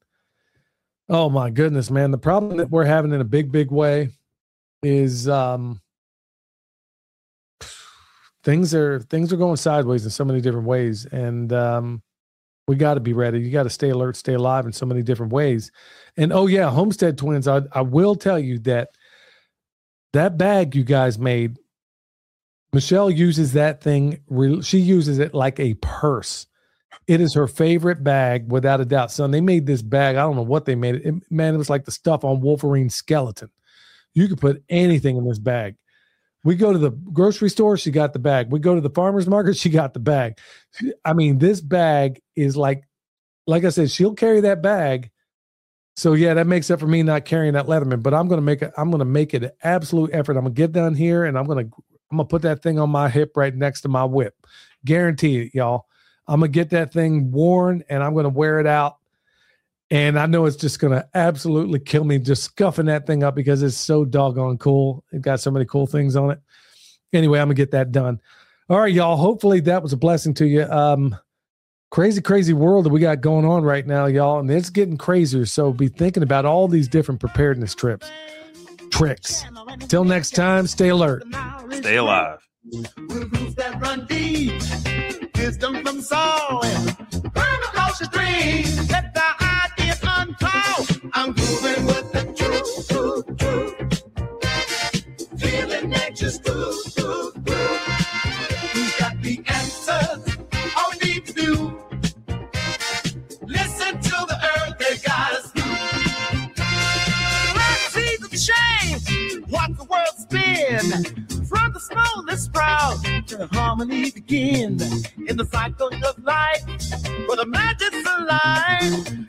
oh my goodness, man, the problem that we're having in a big, big way is, um, things are things are going sideways in so many different ways, and um, We got to be ready. You got to stay alert, stay alive in so many different ways. And oh yeah, Homestead Twins. I I will tell you that that bag you guys made, Michelle uses that thing. She uses it like a purse. It is her favorite bag, without a doubt. Son, they made this bag. I don't know what they made it. it man, it was like the stuff on Wolverine's skeleton. You could put anything in this bag. We go to the grocery store, she got the bag. We go to the farmer's market, she got the bag. I mean, this bag is like, like I said, she'll carry that bag. So yeah, that makes up for me not carrying that Leatherman. But I'm gonna make it. I'm gonna make it an absolute effort. I'm gonna get down here and I'm gonna I'm gonna put that thing on my hip right next to my whip. Guarantee it, y'all. I'm going to get that thing worn and I'm going to wear it out. And I know it's just going to absolutely kill me just scuffing that thing up because it's so doggone cool. It got so many cool things on it. Anyway, I'm going to get that done. All right, y'all. Hopefully that was a blessing to you. Um, crazy, crazy world that we got going on right now, y'all. And it's getting crazier. So be thinking about all these different preparedness trips, tricks. Till next time, stay alert. Stay alive. That run deep. Wisdom from Saul and burn across the stream. Let the ideas unfold. I'm moving with the truth, truth, truth. Feeling anxious, truth, truth, truth. Who's got the answers? All we need to do. Listen to the earth, they got us through. Let's see the change. Watch the world spin. From the smallest sprout to harmony begin in the cycle of life, where the magic's alive.